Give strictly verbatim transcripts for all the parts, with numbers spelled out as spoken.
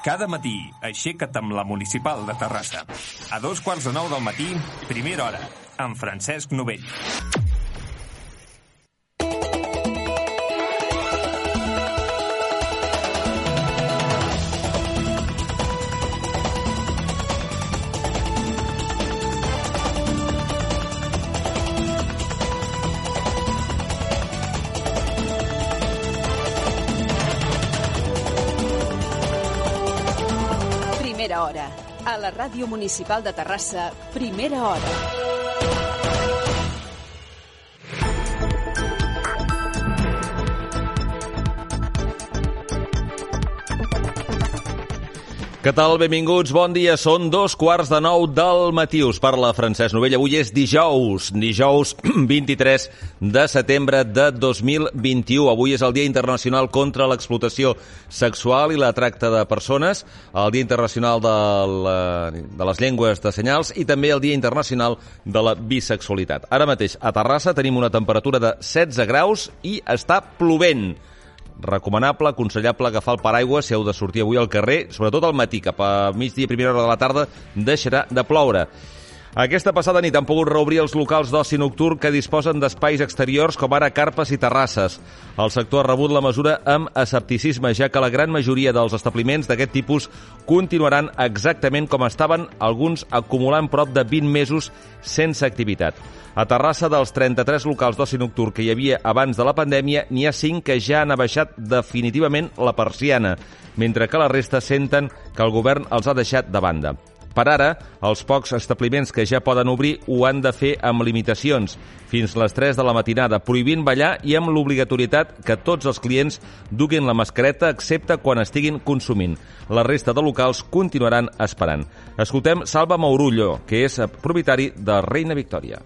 Cada matí, aixeca't amb la Municipal de Terrassa. A dos quarts de nou del matí, primera hora, amb Francesc Novell. Hora. A la Ràdio Municipal de Terrassa, primera hora. Què tal? Benvinguts, bon dia. Són dos quarts de nou del matí. Us parla Francesc Novell. Avui és dijous, dijous vint-i-tres de setembre de dos mil vint-i-u. Avui és el Dia Internacional contra l'Explotació Sexual i la Tracta de Persones, el Dia Internacional de, la, de les Llengües de Senyals i també el Dia Internacional de la Bisexualitat. Ara mateix a Terrassa tenim una temperatura de setze graus i està plovent. Recomanable, aconsellable agafar el paraigua si heu de sortir avui al carrer, sobretot al matí, cap a migdia, primera hora de la tarda, deixarà de ploure. Aquesta passada nit han pogut reobrir els locals d'oci nocturn que disposen d'espais exteriors com ara carpes i terrasses. El sector ha rebut la mesura amb escepticisme, ja que la gran majoria dels establiments d'aquest tipus continuaran exactament com estaven, alguns acumulant prop de vint mesos sense activitat. A Terrassa, dels trenta-tres locals d'oci nocturn que hi havia abans de la pandèmia, n'hi ha cinc que ja han abaixat definitivament la persiana, mentre que la resta senten que el govern els ha deixat de banda. Per ara, els pocs establiments que ja poden obrir ho han de fer amb limitacions, fins les tres de la matinada, prohibint ballar i amb l'obligatorietat que tots els clients duguin la mascareta excepte quan estiguin consumint. La resta de locals continuaran esperant. Escoltem Salva Maurullo, que és propietari de Reina Victòria.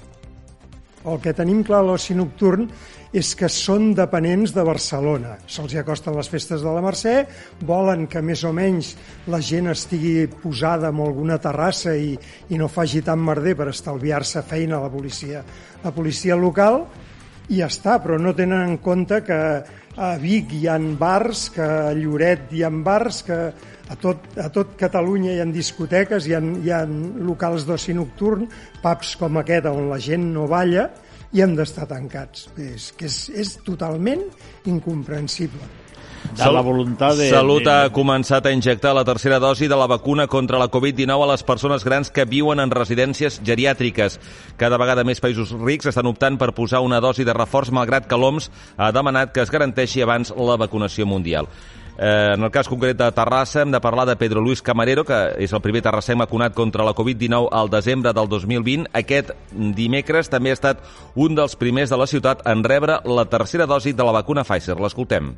El que tenim clar a l'oci nocturn és que són dependents de Barcelona. Se'ls acosten les festes de la Mercè, volen que més o menys la gent estigui posada en alguna terrassa i, i no faci tant merder per estalviar-se feina a la policia, la policia local, i ja està, però no tenen en compte que a Vic hi ha bars, que a Lloret hi ha bars, que a tot, a tot Catalunya hi ha discoteques, hi ha, hi ha locals d'oci nocturn, pubs com aquest on la gent no balla i hem d'estar tancats. És que és, és totalment incomprensible. De la voluntat de... Salut ha començat a injectar la tercera dosi de la vacuna contra la covid dinou a les persones grans que viuen en residències geriàtriques. Cada vegada més països rics estan optant per posar una dosi de reforç, malgrat que l'O M S ha demanat que es garanteixi abans la vacunació mundial. Eh, en el cas concret de Terrassa hem de parlar de Pedro Luis Camarero, que és el primer terrassenc vacunat contra la covid dinou al desembre del dos mil vint. Aquest dimecres també ha estat un dels primers de la ciutat en rebre la tercera dosi de la vacuna Pfizer. L'escoltem.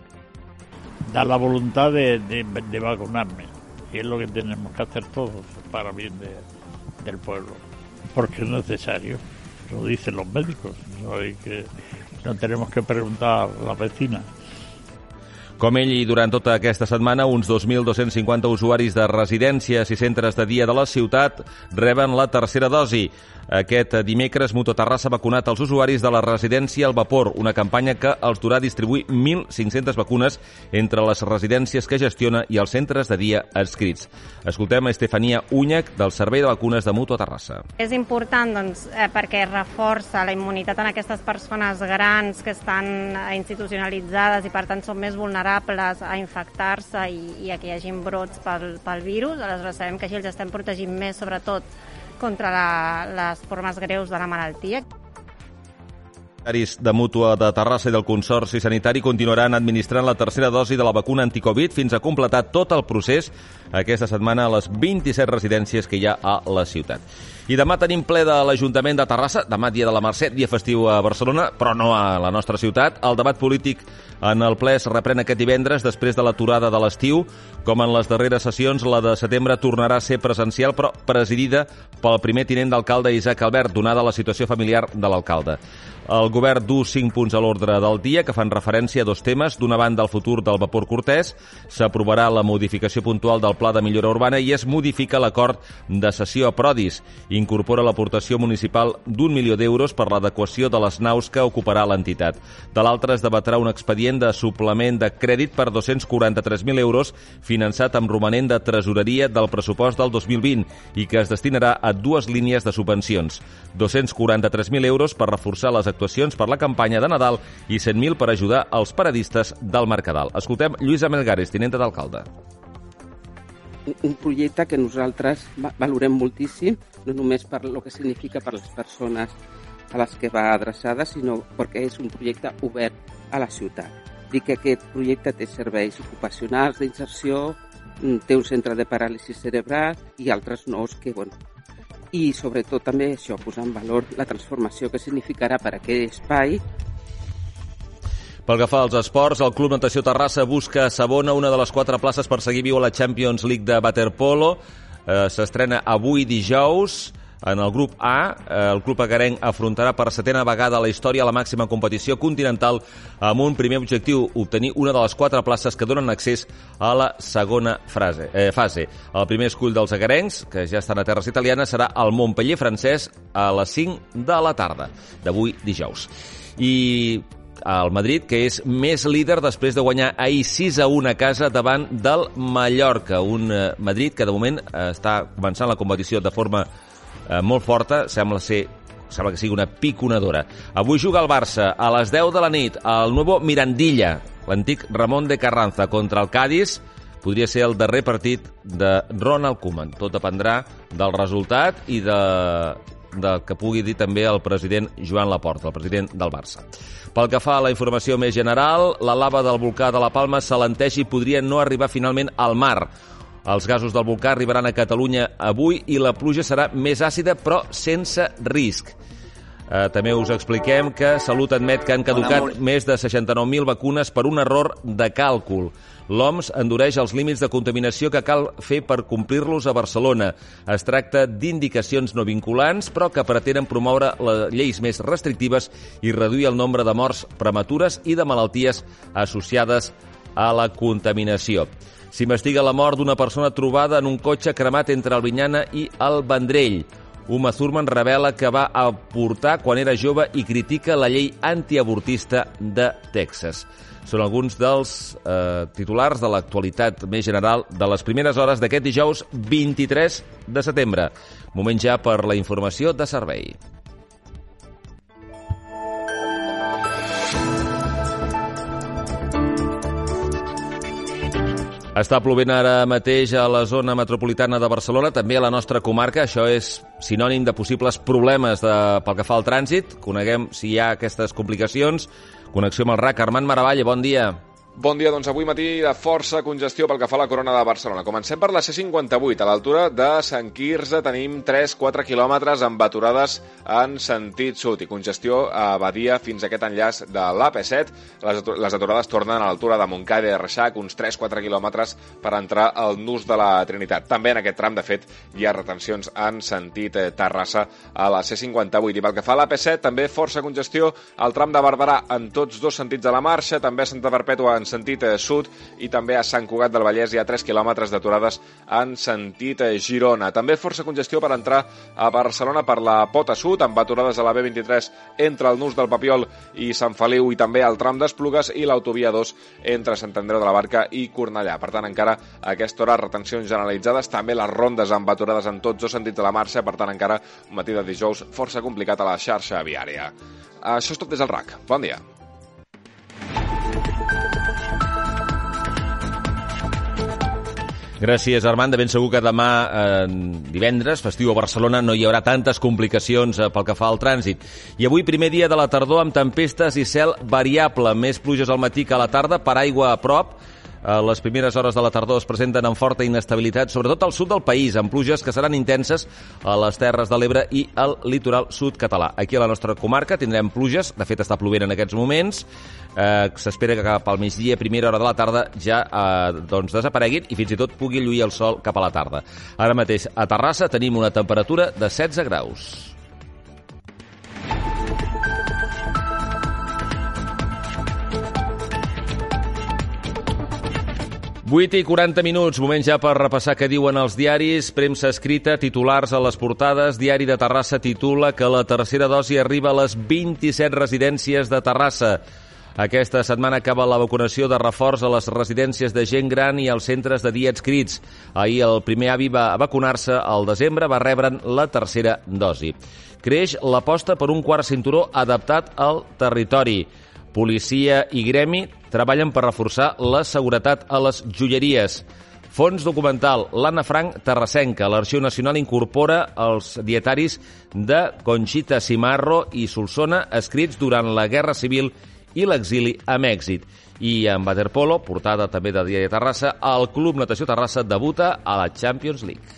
Da la voluntad de, de, de vacunarme, y es lo que tenemos que hacer todos para bien de, del pueblo, porque es necesario, lo dicen los médicos, no, hay que, no tenemos que preguntar a la vecina. Com ell, i durant tota aquesta setmana, uns dos mil dos-cents cinquanta usuaris de residències i centres de dia de la ciutat reben la tercera dosi. Aquest dimecres, Mutu Terrassa ha vacunat els usuaris de la residència El Vapor, una campanya que els durà a distribuir mil cinc-centes vacunes entre les residències que gestiona i els centres de dia adscrits. Escoltem a Estefania Uñac, del Servei de Vacunes de Mutu Terrassa. És important doncs, eh, perquè reforça la immunitat en aquestes persones grans que estan institucionalitzades i per tant són més vulnerables a infectar-se i, i a que hi hagi brots pel, pel virus. Aleshores sabem que així els estem protegint més, sobretot contra la, les formes greus de la malaltia. De Mútua de Terrassa i del Consorci Sanitari continuaran administrant la tercera dosi de la vacuna anticovid fins a completar tot el procés aquesta setmana a les vint-i-set residències que hi ha a la ciutat. I demà tenim ple de l'Ajuntament de Terrassa, demà dia de la Mercè, dia festiu a Barcelona, però no a la nostra ciutat. El debat polític en el ple es reprèn aquest divendres després de l'aturada de l'estiu. Com en les darreres sessions, la de setembre tornarà a ser presencial, però presidida pel primer tinent d'alcalde Isaac Albert, donada la situació familiar de l'alcalde. El govern du cinc punts a l'ordre del dia que fan referència a dos temes. D'una banda, el futur del vapor Cortès. S'aprovarà la modificació puntual del Pla de Millora Urbana i es modifica l'acord de cessió a Prodis. incorpora l'aportació municipal d'un milió d'euros per l'adequació de les naus que ocuparà l'entitat. De l'altra es debatrà un expedient de suplement de crèdit per dos-cents quaranta-tres mil euros finançat amb romanent de tresoreria del pressupost del dos mil vint i que es destinarà a dues línies de subvencions. dos-cents quaranta-tres mil euros per reforçar les actuacions per la campanya de Nadal i cent mil per ajudar els paradistes del Mercadal. Escoltem Lluïsa Melgares, tinenta d'alcalde. Un projecte que nosaltres valorem moltíssim, no només per el que significa per les persones a les que va adreçada, sinó perquè és un projecte obert a la ciutat. Dic que aquest projecte té serveis ocupacionals d'inserció, té un centre de paràlisi cerebral i altres nous que, bueno, i sobretot també això, posar en valor la transformació que significarà per aquell espai. Pel que fa als esports, el Club Natació Terrassa busca a Sabona una de les quatre places per seguir viu a la Champions League de waterpolo. Eh, S'estrena avui dijous. En el grup A, el club agarenc afrontarà per setena vegada a la història la màxima competició continental amb un primer objectiu, obtenir una de les quatre places que donen accés a la segona frase, eh, fase. El primer escull dels agarencs, que ja estan a terres italianes, serà el Montpeller francès a les cinc de la tarda d'avui dijous. I el Madrid, que és més líder després de guanyar ahir sis a u a casa davant del Mallorca. Un Madrid que de moment està començant la competició de forma molt forta, sembla ser sembla que sigui una piconadora. Avui juga el Barça a les deu de la nit al Nuevo Mirandilla, l'antic Ramon de Carranza contra el Cádiz. Podria ser el darrer partit de Ronald Koeman. Tot dependrà del resultat i de, del que pugui dir també el president Joan Laporta, el president del Barça. Pel que fa a la informació més general, la lava del volcà de la Palma s'alenteix i podria no arribar finalment al mar. Els gasos del volcà arribaran a Catalunya avui i la pluja serà més àcida, però sense risc. Eh, també us expliquem que Salut admet que han caducat més de seixanta-nou mil vacunes per un error de càlcul. L'O M S endureix els límits de contaminació que cal fer per complir-los a Barcelona. Es tracta d'indicacions no vinculants, però que pretenen promoure les lleis més restrictives i reduir el nombre de morts prematures i de malalties associades a la contaminació. S'investiga la mort d'una persona trobada en un cotxe cremat entre Albinyana i el Vendrell. Uma Thurman revela que va avortar quan era jove i critica la llei antiavortista de Texas. Són alguns dels eh, titulars de l'actualitat més general de les primeres hores d'aquest dijous vint-i-tres de setembre. Moment ja per la informació de servei. Està plovent ara mateix a la zona metropolitana de Barcelona, també a la nostra comarca. Això és sinònim de possibles problemes de, pel que fa al trànsit. Coneguem si hi ha aquestes complicacions. Connexió amb el R A C. Armand Maravall, bon dia. Bon dia, doncs avui matí de força congestió pel que fa a la Corona de Barcelona. Comencem per la C cinquanta-vuit. A l'altura de Sant Quirze tenim tres a quatre quilòmetres amb aturades en sentit sud i congestió a Badia fins a aquest enllaç de l'A P set. Les, les aturades tornen a l'altura de Montcada i de Reixac, uns tres a quatre quilòmetres per entrar al nus de la Trinitat. També en aquest tram, de fet, hi ha retencions en sentit Terrassa a la C cinquanta-vuit. I pel que fa a l'A P set, també força congestió al tram de Barberà en tots dos sentits de la marxa, també a Santa Perpètua en sentit sud i també a Sant Cugat del Vallès hi ha tres quilòmetres d'aturades en sentit Girona. També força congestió per entrar a Barcelona per la Pota Sud, amb aturades a la B vint-i-tres entre el nus del Papiol i Sant Feliu i també al tram d'Esplugues i l'autovia dos entre Sant Andreu de la Barca i Cornellà. Per tant, encara a aquesta hora retencions generalitzades, també les rondes amb aturades en tots dos sentits de la marxa, per tant, encara un matí de dijous força complicat a la xarxa viària. Això és tot des del R A C. Bon dia. Gràcies, Armand. De ben segur que demà, eh, divendres, festiu a Barcelona, no hi haurà tantes complicacions eh, pel que fa al trànsit. I avui, primer dia de la tardor, amb tempestes i cel variable. Més pluges al matí que a la tarda, paraigua a prop. Eh, les primeres hores de la tardor es presenten amb forta inestabilitat, sobretot al sud del país, amb pluges que seran intenses a les Terres de l'Ebre i al litoral sud català. Aquí a la nostra comarca tindrem pluges, de fet està plovent en aquests moments. Eh, s'espera que cap al migdia, primera hora de la tarda, ja eh, doncs desapareguin i fins i tot pugui lluir el sol cap a la tarda. Ara mateix a Terrassa tenim una temperatura de setze graus. vuit i quaranta minuts, moment ja per repassar què diuen els diaris. Premsa escrita, titulars a les portades. Diari de Terrassa titula que la tercera dosi arriba a les vint-i-set residències de Terrassa. Aquesta setmana acaba la vacunació de reforç a les residències de gent gran i als centres de dia adscrits. Ahir el primer avi va vacunar-se, al desembre va rebre'n la tercera dosi. Creix l'aposta per un quart cinturó adaptat al territori. Policia i gremi treballen per reforçar la seguretat a les joieries. Fons documental, l'Anna Frank terrassenca. L'Arxiu Nacional incorpora els dietaris de Conxita Cimarro i Solsona escrits durant la Guerra Civil i l'exili a Mèxic. I en waterpolo, portada també de Diari de Terrassa, el Club Natació Terrassa debuta a la Champions League.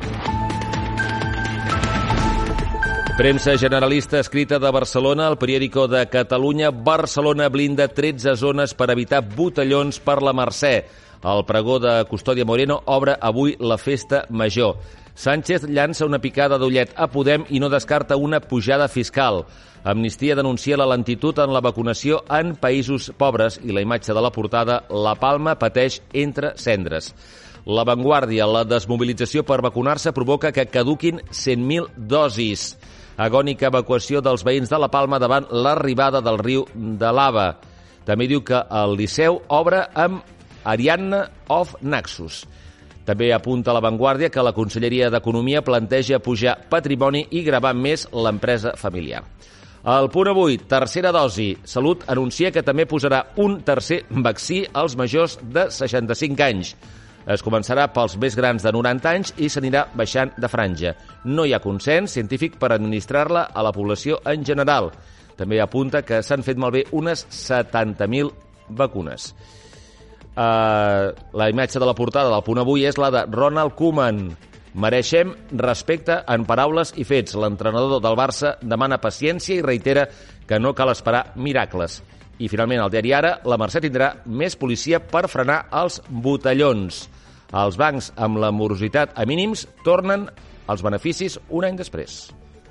Premsa generalista escrita de Barcelona, el periòdico de Catalunya. Barcelona blinda tretze zones per evitar botellons per la Mercè. El pregó de Custòdia Moreno obre avui la festa major. Sánchez llança una picada d'ullet a Podem i no descarta una pujada fiscal. Amnistia denuncia la lentitud en la vacunació en països pobres i la imatge de la portada, La Palma pateix entre cendres. La Vanguardia, la desmobilització per vacunar-se provoca que caduquin cent mil dosis. Agònica evacuació dels veïns de La Palma davant l'arribada del riu de lava. També diu que el Liceu obre amb Ariadna of Naxos. També apunta a La Vanguardia que la Conselleria d'Economia planteja pujar patrimoni i gravar més l'empresa familiar. Al punt avui, tercera dosi. Salut anuncia que també posarà un tercer vaccí als majors de seixanta-cinc anys. Es començarà pels més grans de noranta anys i s'anirà baixant de franja. No hi ha consens científic per administrar-la a la població en general. També apunta que s'han fet malbé unes setanta mil vacunes. Uh, la imatge de la portada del punt avui és la de Ronald Koeman. Mereixem respecte en paraules i fets. L'entrenador del Barça demana paciència i reitera que no cal esperar miracles. I finalment, al diari Ara, la Mercè tindrà més policia per frenar els botellons. Els bancs amb la morositat a mínims tornen als beneficis un any després.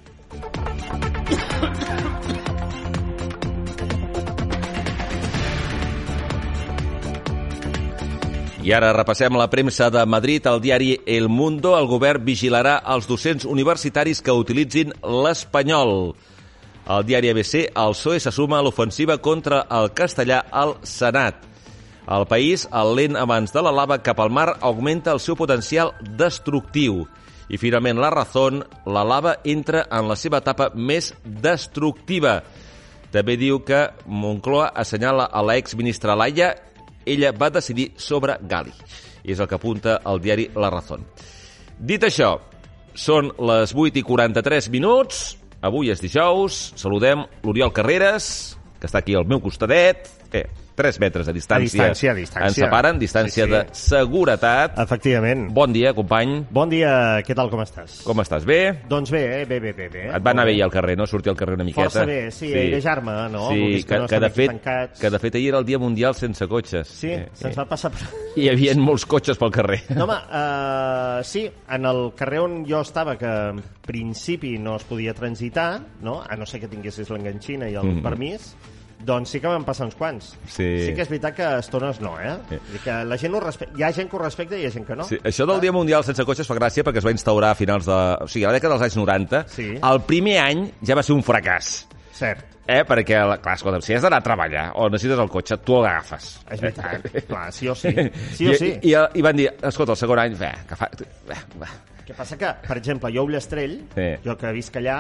I ara repassem la premsa de Madrid. Al diari El Mundo, el govern vigilarà els docents universitaris que utilitzin l'espanyol. Al diari A B C, el P S O E se suma a l'ofensiva contra el castellà al Senat. Al País, el lent abans de la lava cap al mar augmenta el seu potencial destructiu. I finalment, La Razón, la lava entra en la seva etapa més destructiva. També diu que Moncloa assenyala a l'exministra Laia. Ella va decidir sobre Gali. I és el que apunta el diari La Razón. Dit això, són les vuit i quaranta-tres minuts. Avui és dijous. Saludem l'Oriol Carreras, que està aquí al meu costadet. Eh, tres metres de distància. A distància, a distància. Ens separen, distància sí, sí. de seguretat. Efectivament. Bon dia, company. Bon dia, què tal, com estàs? Com estàs, bé? Doncs bé, eh? bé, bé, bé, bé. Et va anar bé ahir al carrer, no? Sortir al carrer una miqueta. Força bé, sí, sí. airejar-me, no? Sí, que, que, no que, de fet, tancats. que de fet ahir era el dia mundial sense cotxes. Sí, eh, se'ns eh. va passar per... Hi havia molts cotxes pel carrer. No, home, uh, sí, en el carrer on jo estava, que en principi no es podia transitar, no? A no ser que tinguessis l'enganxina i el mm. permís, doncs sí que van passar uns quants. Sí. Sí que és veritat que a estones no, eh? Sí. Que la gent ho respe... Hi ha gent que ho respecta i hi ha gent que no. Sí. Això del Dia Mundial sense cotxes fa gràcia perquè es va instaurar a finals de... O sigui, a la dècada dels anys noranta. Sí. El primer any ja va ser un fracàs. Cert. Eh? Perquè, clar, escolta, si has d'anar a treballar o necessites el cotxe, tu l'agafes. És veritat. Clar, sí o sí. Sí o sí. I, i, i van dir, escolta, el segon any, bé, que fa... Bé, bé. Què passa que, per exemple, jo a Ullastrell, sí. jo que visc allà,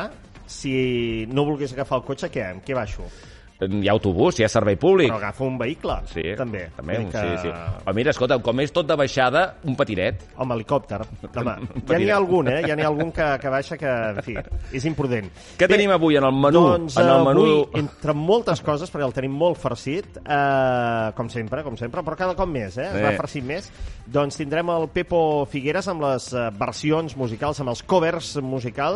si no volgués agafar el cotxe, què? Amb què baixo? Hi ha autobús, hi ha servei públic. Però agafa un vehicle, sí, també. també que... sí, sí. Però mira, escolta, com és tot de baixada, un patinet. Home, helicòpter. Home, ja n'hi ha algun, eh? Ja n'hi ha algun que, que baixa que, en fi, és imprudent. Què Bé, tenim avui en el menú? Doncs en el menú... avui, entre moltes coses, perquè el tenim molt farcit, eh, com sempre, com sempre, però cada cop més, eh? Es eh. va farcint més. Doncs tindrem el Pepo Figueres amb les versions musicals, amb els covers musicals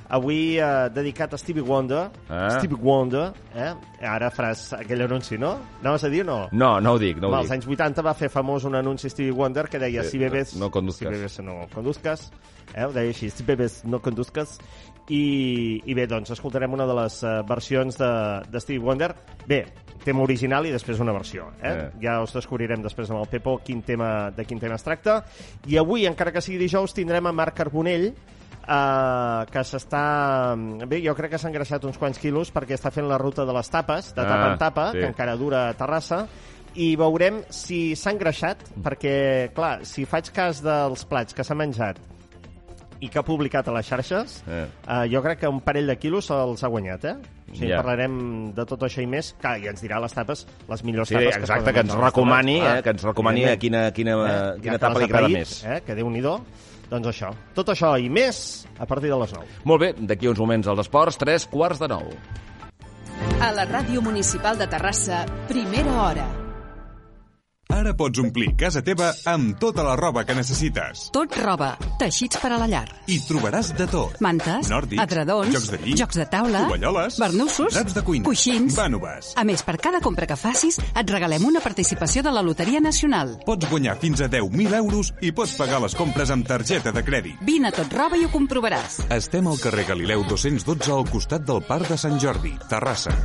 avui eh, dedicat a Stevie Wonder. Ah. Stevie Wonder, eh? Ara faràs aquell anunci, no? Anaves a dir o no? No, no ho dic, no ho dic. Als anys vuitanta va fer famós un anunci Stevie Wonder que deia, sí, si bebes no conduzcas. Si bebes no conduzcas. Eh? Ho deia així, si bebes no conduzcas. I, i bé, doncs escoltarem una de les uh, versions de, de Stevie Wonder. Bé, tema original i després una versió. Eh? Eh. Ja us descobrirem després amb el Pepo quin tema, de quin tema es tracta. I avui, encara que sigui dijous, tindrem a Marc Carbonell, uh, que s'està... Bé, jo crec que s'ha engreixat uns quants quilos perquè està fent la ruta de les tapes, de tapa ah, en tapa, sí. que encara dura a Terrassa, i veurem si s'ha engreixat, perquè, clar, si faig cas dels plats que s'ha menjat i que ha publicat a les xarxes, eh. uh, jo crec que un parell de quilos se'ls ha guanyat, eh? O sigui, yeah. parlarem de tot això i més, que i ens dirà les tapes, les millors sí, tapes. Sí, exacte, que, que ens recomani, eh, que ens recomani a quina, quina, eh, quina tapa li agrada més. Eh, que Déu-n'hi-do. Doncs això, tot això i més a partir de les nou. Molt bé, d'aquí uns moments als esports, tres quarts de nou. A la Ràdio Municipal de Terrassa, primera hora. Ara pots omplir casa teva amb tota la roba que necessites. Tot roba, teixits per a la llar. I trobaràs de tot. Mantes, nòrdics, edredons, jocs de llit, jocs de taula, tovalloles, barnussos, draps de cuina, coixins, vànoves. A més, per cada compra que facis, et regalem una participació de la Loteria Nacional. Pots guanyar fins a deu mil euros i pots pagar les compres amb targeta de crèdit. Vine a Tot Roba i ho comprovaràs. Estem al carrer Galileu dos-cents dotze al costat del Parc de Sant Jordi, Terrassa.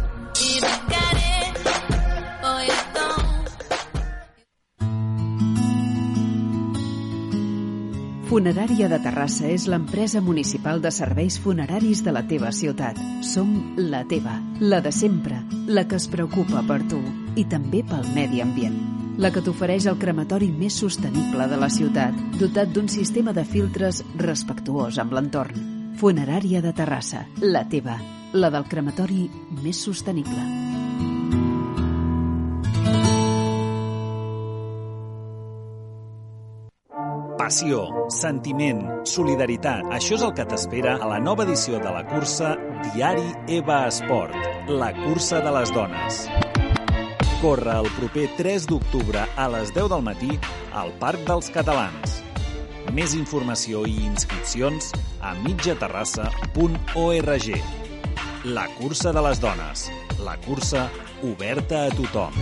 Funerària de Terrassa és l'empresa municipal de serveis funeraris de la teva ciutat. Som la teva, la de sempre, la que es preocupa per tu i també pel medi ambient. La que t'ofereix el crematori més sostenible de la ciutat, dotat d'un sistema de filtres respectuós amb l'entorn. Funerària de Terrassa, la teva, la del crematori més sostenible. Passió, sentiment, solidaritat. Això és el que t'espera a la nova edició de la cursa Diari EVA Esport, la cursa de les dones. Corre el proper tres d'octubre a les deu del matí al Parc dels Catalans. Més informació i inscripcions a mitjaterrassa punt org. La cursa de les dones, la cursa oberta a tothom.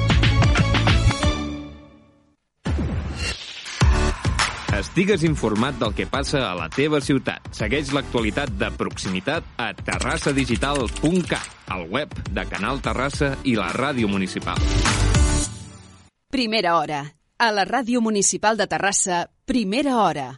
Estigues informat del que passa a la teva ciutat. Segueix l'actualitat de proximitat a terrassa digital punt cat, al web de Canal Terrassa i la Ràdio Municipal. Primera hora. A la Ràdio Municipal de Terrassa, primera hora.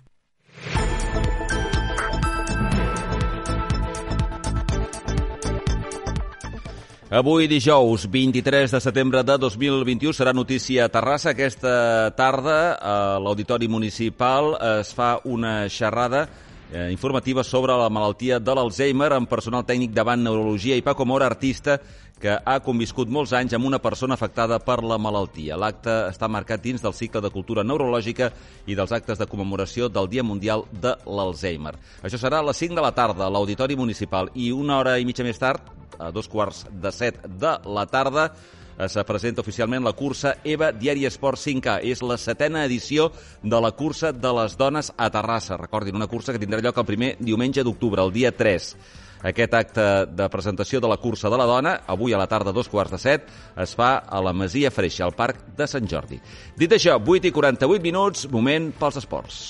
Avui, dijous, vint-i-tres de setembre de dos mil vint-i-u, serà notícia a Terrassa. Aquesta tarda, a l'Auditori Municipal, es fa una xerrada eh, informativa sobre la malaltia de l'Alzheimer amb personal tècnic davant neurologia i Paco Mora, artista que ha conviscut molts anys amb una persona afectada per la malaltia. L'acte està marcat dins del cicle de cultura neurològica i dels actes de commemoració del Dia Mundial de l'Alzheimer. Això serà a les cinc de la tarda a l'Auditori Municipal i una hora i mitja més tard, a dos quarts de set de la tarda, es presenta oficialment la cursa EVA Diari Esport cinc K. És la setena edició de la cursa de les dones a Terrassa. Recordin, una cursa que tindrà lloc el primer diumenge d'octubre, el dia tres. Aquest acte de presentació de la cursa de la dona, avui a la tarda, dos quarts de set, es fa a la Masia Freixa, al Parc de Sant Jordi. Dit això, vuit i quaranta-vuit minuts, moment pels esports.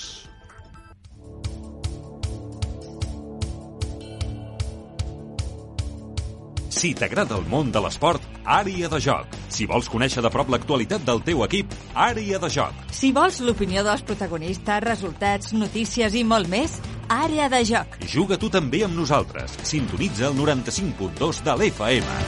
Si t'agrada el món de l'esport, Àrea de Joc. Si vols conèixer de prop l'actualitat del teu equip, Àrea de Joc. Si vols l'opinió dels protagonistes, resultats, notícies i molt més, Àrea de Joc. Juga tu també amb nosaltres. Sintonitza el noranta-cinc punt dos de l'F M.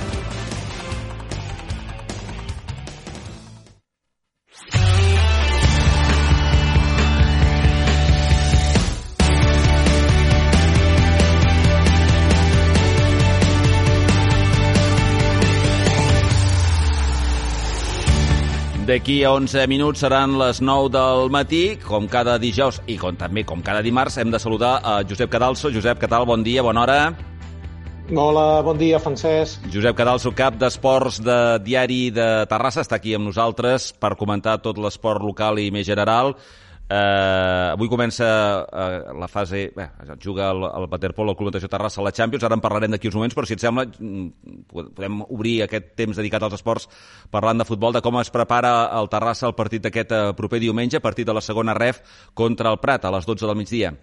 D'aquí a onze minuts seran les nou del matí, com cada dijous i com també com cada dimarts hem de saludar a Josep Cadalso. Josep, què tal? Bon dia, bona hora. Hola, bon dia, Francesc. Josep Cadalso, cap d'esports de Diari de Terrassa, està aquí amb nosaltres per comentar tot l'esport local i més general. Eh, avui comença eh, la fase... Bé, juga el, el waterpolo al Club Natació Terrassa a la Champions, ara en parlarem d'aquí uns moments, però si et sembla podem obrir aquest temps dedicat als esports parlant de futbol, de com es prepara el Terrassa el partit d'aquest eh, proper diumenge, partit de la segona ref contra el Prat a les dotze del migdia.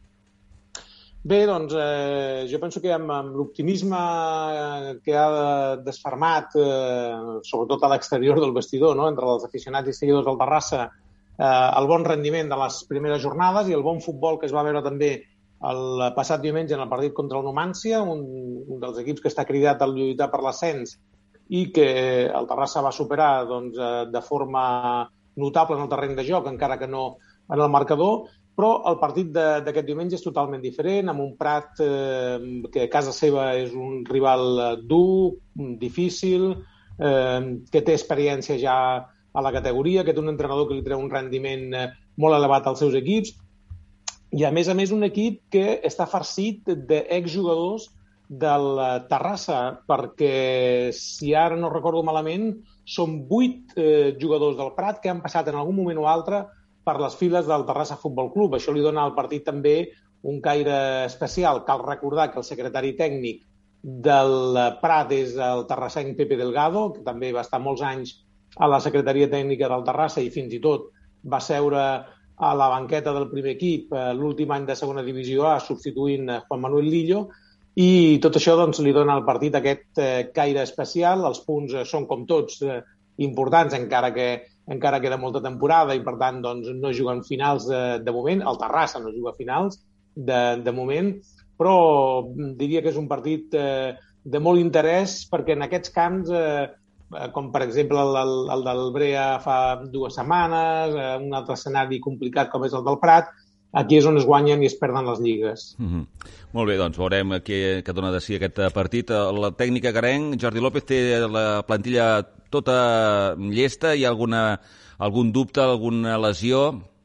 Bé, doncs, eh, jo penso que amb, amb l'optimisme que ha desfermat, eh, sobretot a l'exterior del vestidor, no?, entre els aficionats i seguidors del Terrassa, eh, el bon rendiment de les primeres jornades i el bon futbol que es va veure també el passat diumenge en el partit contra el Numància, un, un dels equips que està cridat a lluitar per l'ascens i que el Terrassa va superar doncs, de forma notable en el terreny de joc, encara que no en el marcador. Però el partit d'aquest diumenge és totalment diferent, amb un Prat eh, que a casa seva és un rival dur, difícil, eh, que té experiència ja a la categoria, que té un entrenador que li treu un rendiment molt elevat als seus equips, i a més a més un equip que està farcit d'exjugadors del Terrassa, perquè si ara no recordo malament, són vuit eh, jugadors del Prat que han passat en algun moment o altre per les files del Terrassa Futbol Club. Això li dona al partit també un caire especial. Cal recordar que el secretari tècnic del Prat és el terrassenc Pepe Delgado, que també va estar molts anys a la secretaria tècnica del Terrassa i fins i tot va seure a la banqueta del primer equip l'últim any de segona divisió A substituint Juan Manuel Lillo, i tot això doncs, li dona al partit aquest caire especial. Els punts són, com tots, importants, encara que encara queda molta temporada i, per tant, doncs, no juguen finals de, de moment. El Terrassa no juga finals de, de moment, però diria que és un partit eh, de molt interès perquè en aquests camps, eh, com per exemple el, el, el del Brea fa dues setmanes, eh, un altre escenari complicat com és el del Prat, aquí és on es guanyen i es perden les lligues. Mm-hmm. Molt bé, doncs veurem què, què dona de si aquest partit. La tècnica carenc, Jordi López, té la plantilla tota llesta? Hi ha alguna, algun dubte, alguna lesió?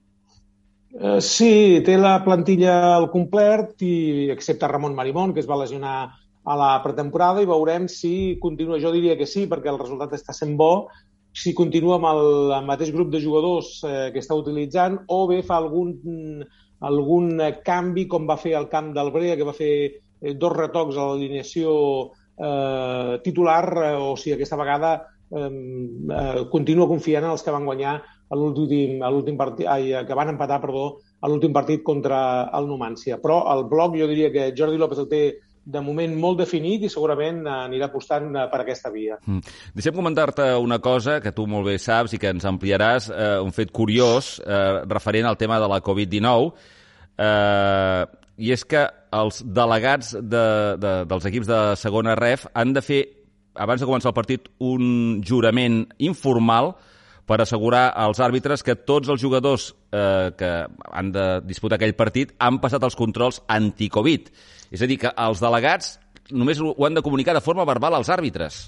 Uh, sí, té la plantilla al complet, i excepte Ramon Marimón, que es va lesionar a la pretemporada, i veurem si continua. Jo diria que sí, perquè el resultat està sent bo, si continua amb el, el mateix grup de jugadors eh, que està utilitzant, o bé fa algun, algun canvi, com va fer al camp del Brea, que va fer eh, dos retocs a l'alineació eh, titular, eh, o si aquesta vegada eh, eh, continua confiant en els que van guanyar a l'últim, a l'últim partit, ai, que van empatar, perdó, a l'últim partit contra el Numància. Però el bloc, jo diria que Jordi López el té de moment molt definit i segurament anirà apostant per aquesta via. Mm. Deixa'm comentar-te una cosa que tu molt bé saps i que ens ampliaràs, eh, un fet curiós eh, referent al tema de la covid dinou, eh, i és que els delegats de, de, dels equips de segona ref han de fer, abans de començar el partit, un jurament informal per assegurar als àrbitres que tots els jugadors eh, que han de disputar aquell partit han passat els controls anti-Covid. És a dir, que els delegats només ho han de comunicar de forma verbal als àrbitres.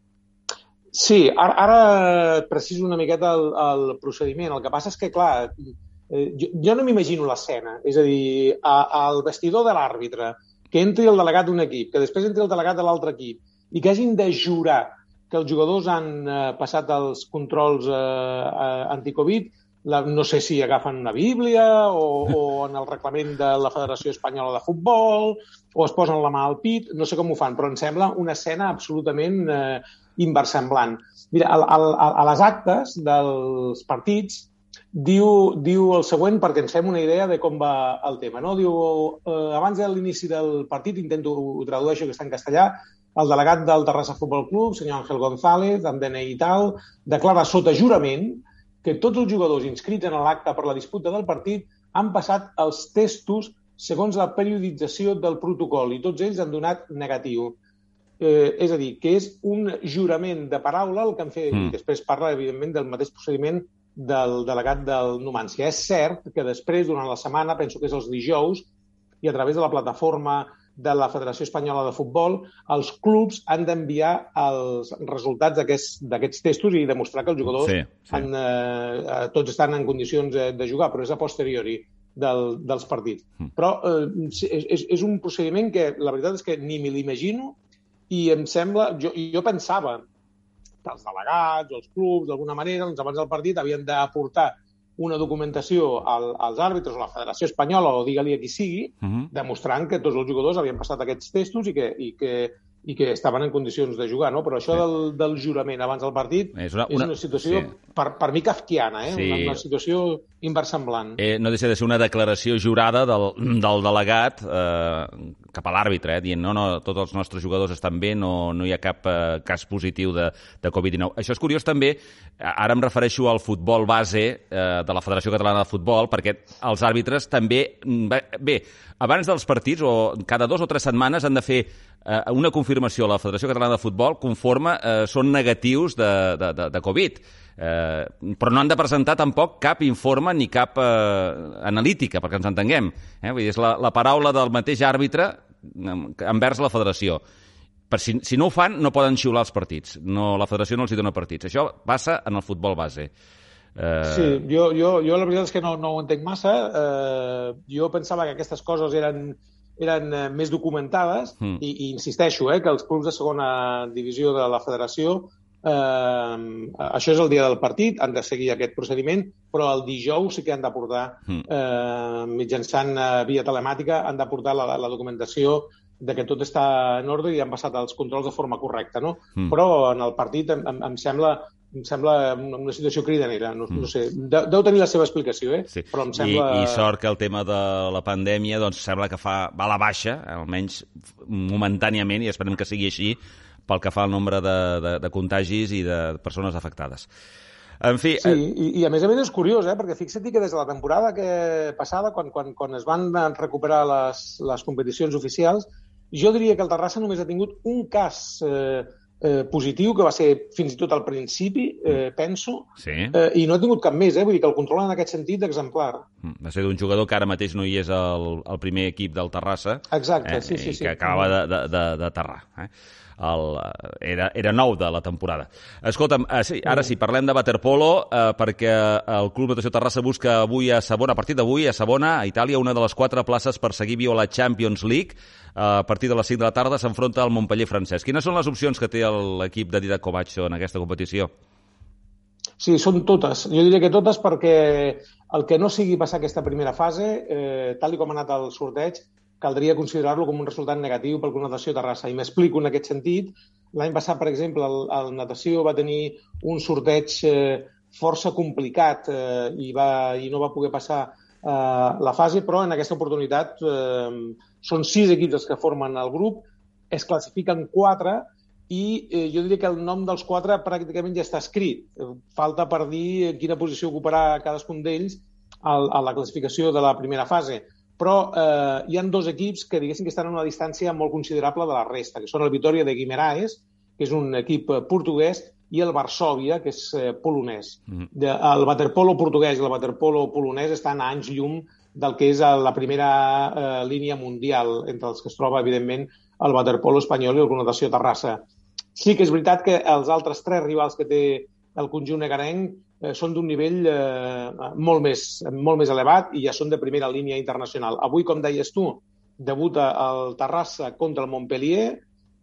Sí, ara, ara preciso una miqueta el, el procediment. El que passa és que, clar, eh, jo, jo no m'imagino l'escena. És a dir, a, al vestidor de l'àrbitre, que entri el delegat d'un equip, que després entri el delegat de l'altre equip, i que hagin de jurar que els jugadors han eh, passat els controls eh, eh, anti-Covid. La, no sé si agafen una bíblia o, o en el reglament de la Federació Espanyola de Futbol o es posen la mà al pit, no sé com ho fan, però em sembla una escena absolutament eh, inversemblant. Mira, a, a, a les actes dels partits diu, diu el següent perquè ens fem una idea de com va el tema. No? Diu, eh, abans de l'inici del partit, intento, ho tradueixo, que està en castellà, el delegat del Terrassa Futbol Club, senyor Ángel González, amb D N I i tal, declara sota jurament que tots els jugadors inscrits en l'acte per la disputa del partit han passat els testos segons la periodització del protocol i tots ells han donat negatiu. Eh, és a dir, que és un jurament de paraula el que han fet. Mm. I després parla, evidentment, del mateix procediment del delegat del Numància. És cert que després, durant la setmana, penso que és els dijous, i a través de la plataforma de la Federació Espanyola de Futbol, els clubs han d'enviar els resultats d'aquests testos i demostrar que els jugadors sí, sí. Han, eh, tots estan en condicions de jugar, però és a posteriori del, dels partits. Mm. Però eh, és, és un procediment que la veritat és que ni me l'imagino i em sembla... Jo, jo pensava que els delegats o els clubs, d'alguna manera, doncs abans del partit havien d'aportar una documentació al, als àrbitres o a la Federació Espanyola o digue-li a qui sigui, uh-huh. demostrant que tots els jugadors havien passat aquests testos i que, i que, i que estaven en condicions de jugar, no? Però això sí. del, del jurament abans del partit és una, una... és una situació, sí. per, per mi, kafkiana, eh? Sí. Una, una situació inversemblant. Eh, no deixa de ser una declaració jurada del, del delegat eh, cap a l'àrbitre, eh, dient no, no, tots els nostres jugadors estan bé, no, no hi ha cap eh, cas positiu de, de covid dinou. Això és curiós també, ara em refereixo al futbol base eh, de la Federació Catalana de Futbol, perquè els àrbitres també, bé, abans dels partits o cada dos o tres setmanes han de fer eh, una confirmació a la Federació Catalana de Futbol conforme eh, són negatius de, de, de, de Covid. Eh, però no han de presentar tampoc cap informe ni cap eh, analítica, perquè ens entenguem. Eh? Vull dir, és la, la paraula del mateix àrbitre envers la federació. Per si, si no ho fan, no poden xiular els partits. No, la federació no els hi dona partits. Això passa en el futbol base. Eh... Sí, jo, jo, jo la veritat és que no, no ho entenc massa. Eh, jo pensava que aquestes coses eren, eren més documentades mm. i, i insisteixo eh, que els clubs de segona divisió de la federació Uh, això és el dia del partit, han de seguir aquest procediment, però el dijous sí que han de portar mm. uh, mitjançant uh, via telemàtica, han de portar la, la documentació de que tot està en ordre i han passat els controls de forma correcta, no? Mm. Però en el partit em, em, em sembla em sembla una situació cridanera, no, mm. no sé, de, deu tenir la seva explicació, eh? Sí. Però em sembla... I, I sort que el tema de la pandèmia doncs sembla que fa, va a la baixa, almenys momentàniament, i esperem que sigui així, pel que fa al nombre de, de, de contagis i de persones afectades. En fi... Sí, i, i a més a més és curiós, eh? Perquè fixa't que des de la temporada que passada, quan, quan, quan es van recuperar les, les competicions oficials, jo diria que el Terrassa només ha tingut un cas eh, eh, positiu, que va ser fins i tot al principi, eh, penso, sí. eh, i no ha tingut cap més, eh? Vull dir que el controlen en aquest sentit exemplar. Va ser d'un jugador que ara mateix no hi és al, al primer equip del Terrassa. Exacte, eh, sí, sí, sí. Que acabava de, de, de, de aterrar, eh? El, era, era nou de la temporada. Escolta'm, eh, sí, ara sí, parlem de waterpolo, eh, perquè el Club Natació Terrassa busca avui a Savona, a partir d'avui a Savona, a Itàlia, una de les quatre places per seguir viu a la Champions League. Eh, a partir de les cinc de la tarda s'enfronta al Montpellier francès. Quines són les opcions que té l'equip de Didac Kovacs en aquesta competició? Sí, són totes. Jo diria que totes perquè el que no sigui passar aquesta primera fase, eh, tal i com ha anat el sorteig, caldria considerar-lo com un resultat negatiu pel Club Natació Terrassa. I m'explico en aquest sentit. L'any passat, per exemple, el, el Natació va tenir un sorteig eh, força complicat eh, i, va, i no va poder passar eh, la fase, però en aquesta oportunitat eh, són sis equips els que formen el grup, es classifiquen quatre i eh, jo diria que el nom dels quatre pràcticament ja està escrit. Falta per dir quina posició ocuparà cadascun d'ells a, a la classificació de la primera fase. Però eh, hi ha dos equips que diguéssim que estan a una distància molt considerable de la resta, que són el Vitória de Guimaraes, que és un equip portuguès, i el Varsòvia, que és eh, polonès. Mm. De, el waterpolo portuguès i el waterpolo polonès estan a anys llum del que és la primera eh, línia mundial, entre els que es troba, evidentment, el waterpolo espanyol i el Club Natació Terrassa. Sí que és veritat que els altres tres rivals que té el conjunt egarenc eh, són d'un nivell eh, molt, més, molt més elevat i ja són de primera línia internacional. Avui, com deies tu, debuta el Terrassa contra el Montpellier,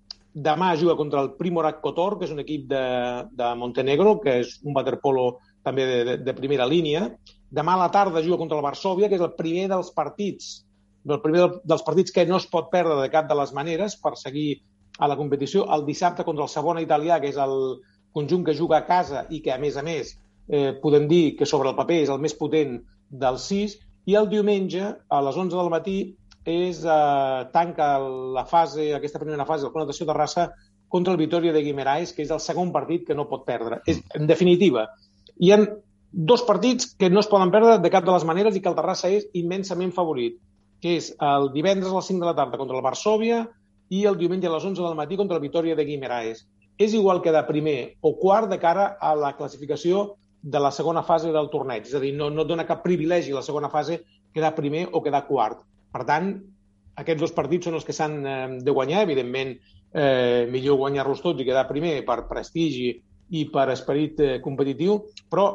demà juga contra el Primorac Kotor, que és un equip de, de Montenegro, que és un waterpolo també de, de, de primera línia. Demà a la tarda juga contra el Varsòvia, que és el primer dels partits, el primer dels partits que no es pot perdre de cap de les maneres per seguir a la competició. El dissabte contra el Savona italià, que és el conjunt que juga a casa i que, a més a més, eh, podem dir que sobre el paper és el més potent dels sis, i el diumenge, a les onze del matí, és, eh, tanca la fase, aquesta primera fase del Club Natació Terrassa contra el Vitória de Guimaraes, que és el segon partit que no pot perdre. És, en definitiva, hi ha dos partits que no es poden perdre de cap de les maneres i que el Terrassa és immensament favorit, que és el divendres a les cinc de la tarda contra el Varsòvia i el diumenge a les onze del matí contra el Vitória de Guimaraes. És igual quedar primer o quart de cara a la classificació de la segona fase del torneig. És a dir, no, no dona cap privilegi a la segona fase quedar primer o quedar quart. Per tant, aquests dos partits són els que s'han eh, de guanyar. Evidentment, eh, millor guanyar-los tots i quedar primer per prestigi i per esperit eh, competitiu, però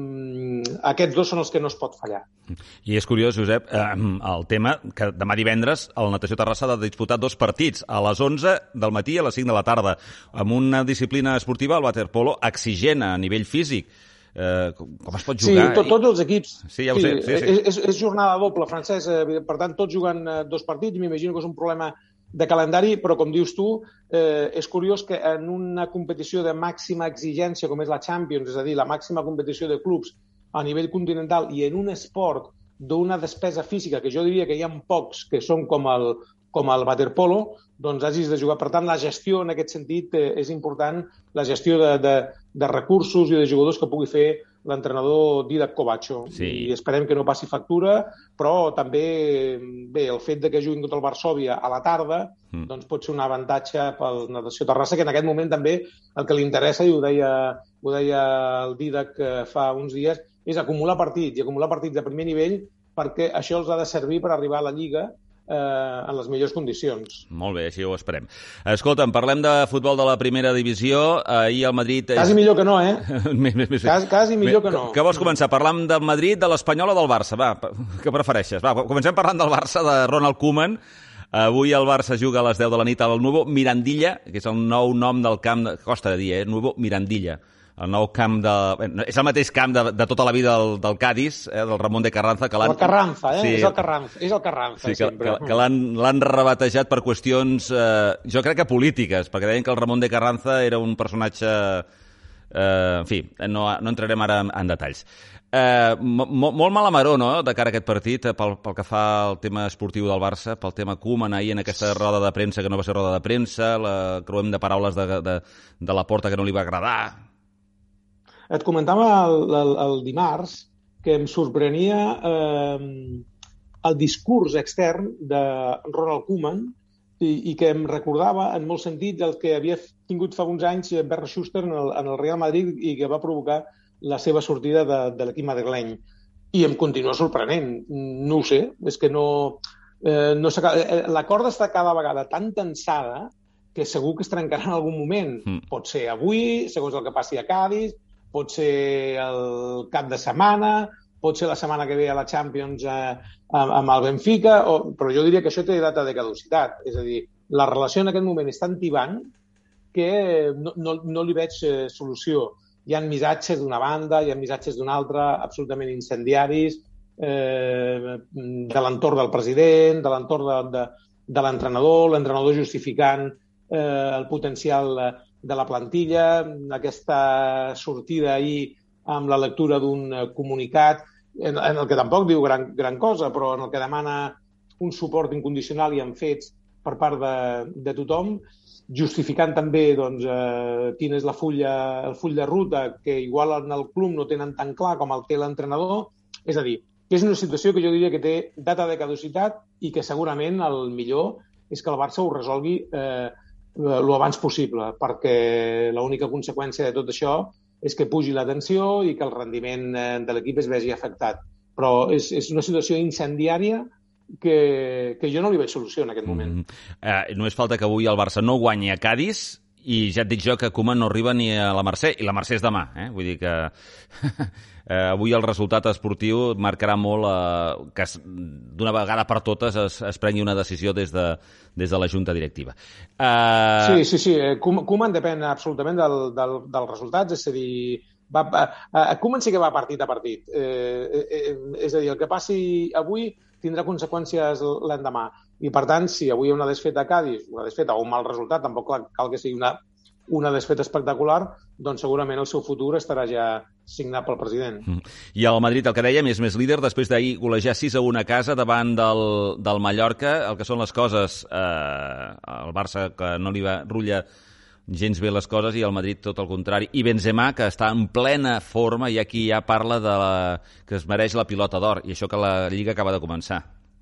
mm, aquests dos són els que no es pot fallar. I és curiós, Josep, eh, el tema que demà divendres el Natació Terrassa ha de disputar dos partits, a les onze del matí i a les cinc de la tarda, amb una disciplina esportiva, el waterpolo, exigent a nivell físic. eh, com es pot jugar... Sí, tot, tots els equips. Sí, ja ho sé. Sí, sí. És, és jornada doble, Francesc, per tant, tots juguen dos partits, m'imagino que és un problema de calendari, però com dius tu, eh, és curiós que en una competició de màxima exigència com és la Champions, és a dir, la màxima competició de clubs a nivell continental i en un esport d'una despesa física, que jo diria que hi ha pocs que són com el, com el waterpolo, doncs hagis de jugar. Per tant, la gestió en aquest sentit eh, és important, la gestió de, de, de recursos i de jugadors que pugui fer l'entrenador Didac Kovačo. Sí. I esperem que no passi factura, però també bé, el fet de que juguin contra el Varsòvia a la tarda mm. doncs pot ser un avantatge pel Natació Terrassa, que en aquest moment també el que li interessa, i ho deia, ho deia el Didac fa uns dies, és acumular partits, i acumular partits de primer nivell, perquè això els ha de servir per arribar a la Lliga Eh, en les millors condicions. Molt bé, així ho esperem. Escolta'm, parlem de futbol de la primera divisió. Ahir el Madrid... Quasi millor que no, eh? més, més, més. Quasi, quasi millor que no. Què vols començar? Parlam del Madrid, de l'Espanyol o del Barça? Va, què prefereixes? Va, comencem parlant del Barça, de Ronald Koeman. Avui el Barça juga a les deu de la nit al Nuevo Mirandilla, que és el nou nom del camp... De... Costa de dir, eh? Nuevo Mirandilla. El nou camp de... És el mateix camp de, de tota la vida del, del Cádiz, eh, del Ramón de Carranza. Que el Carranza, eh? Sí. És el Carranza, és el Carranza, sí, que, sempre. Que, que l'han rebatejat per qüestions, eh, jo crec que polítiques, perquè deien que el Ramón de Carranza era un personatge... Eh, en fi, no, no entrarem ara en, en detalls. Eh, mo, molt mala maró, no?, de cara a aquest partit, pel, pel que fa al tema esportiu del Barça, pel tema Koeman ahir en aquesta roda de premsa, que no va ser roda de premsa, la creuem de paraules de, de, de la Porta que no li va agradar. Et comentava el, el, el dimarts que em sorprenia eh, el discurs extern de Ronald Koeman i, i que em recordava en molts sentits el que havia tingut fa uns anys Bernd Schuster en el, en el Real Madrid i que va provocar la seva sortida de, de l'equip madrileny. I em continua sorprenent. No ho sé, és que no... Eh, no la corda està cada vegada tan tensada que segur que es trencarà en algun moment. Mm. Pot ser avui, segons el que passi a Cádiz, pot ser el cap de setmana, pot ser la setmana que ve a la Champions eh, amb el Benfica, o, però jo diria que això té data de caducitat. És a dir, la relació en aquest moment és tan tibant que no, no, no li veig eh, solució. Hi ha missatges d'una banda, hi ha missatges d'una altra, absolutament incendiaris, eh, de l'entorn del president, de l'entorn de, de, de l'entrenador, l'entrenador justificant eh, el potencial de la plantilla, aquesta sortida ahir amb la lectura d'un comunicat en, en el que tampoc diu gran, gran cosa, però en el que demana un suport incondicional i amb fets per part de, de tothom, justificant també doncs, eh, quin és la fulla, el full de ruta que igual en el club no tenen tan clar com el té l'entrenador. És a dir, que és una situació que jo diria que té data de caducitat i que segurament el millor és que el Barça ho resolgui eh, el abans possible, perquè l'única conseqüència de tot això és que pugi la tensió i que el rendiment de l'equip es vegi afectat. Però és, és una situació incendiària que, que jo no li veig solució en aquest moment. Mm. Eh, només falta que avui el Barça no guanyi a Cádiz i ja et dic jo que Koeman no arriba ni a la Mercè, i la Mercè és demà, eh? Vull dir que eh, avui el resultat esportiu marcarà molt eh, que d'una vegada per totes es, es prengui una decisió des de, des de la Junta Directiva. Uh... Sí, sí, sí. Koeman depèn absolutament del, del, dels resultats, és a dir, va, uh, Koeman sí que va partit a partit. Eh, eh, és a dir, el que passi avui tindrà conseqüències l'endemà. I, per tant, si avui hi ha una desfeta a Cádiz, una desfeta o un mal resultat, tampoc cal que sigui una, una desfeta espectacular, doncs segurament el seu futur estarà ja signat pel president. Mm. I el Madrid, el que dèiem, és més líder després d'ahir golejar sis a una a casa davant del, del Mallorca. El que són les coses, eh, el Barça que no li va rutlla gens bé les coses i el Madrid tot el contrari. I Benzema, que està en plena forma, i aquí ja parla de la, que es mereix la pilota d'or, i això que la Lliga acaba de començar.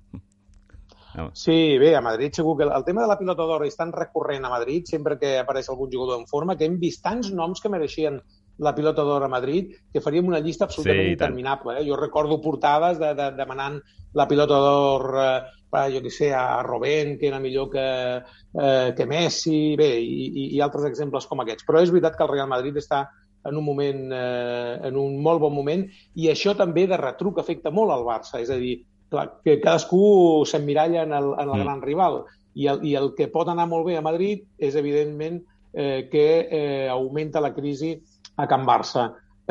Sí, bé, a Madrid segur que el tema de la pilota d'or és tan recurrent a Madrid, sempre que apareix algun jugador en forma, que hem vist tants noms que mereixien la pilota d'or a Madrid, que faríem una llista absolutament sí, interminable. Eh? Jo recordo portades de, de, demanant la pilota d'or, eh, jo què sé, a Robben, que era millor que, eh, que Messi, bé, i, i altres exemples com aquests. Però és veritat que el Real Madrid està en un moment, eh, en un molt bon moment, i això també de retruc afecta molt al Barça, és a dir, clar, que cadascú s'emmiralla en el, en el mm. gran rival, i el, i el que pot anar molt bé a Madrid és, evidentment, eh, que eh, augmenta la crisi a Can Barça.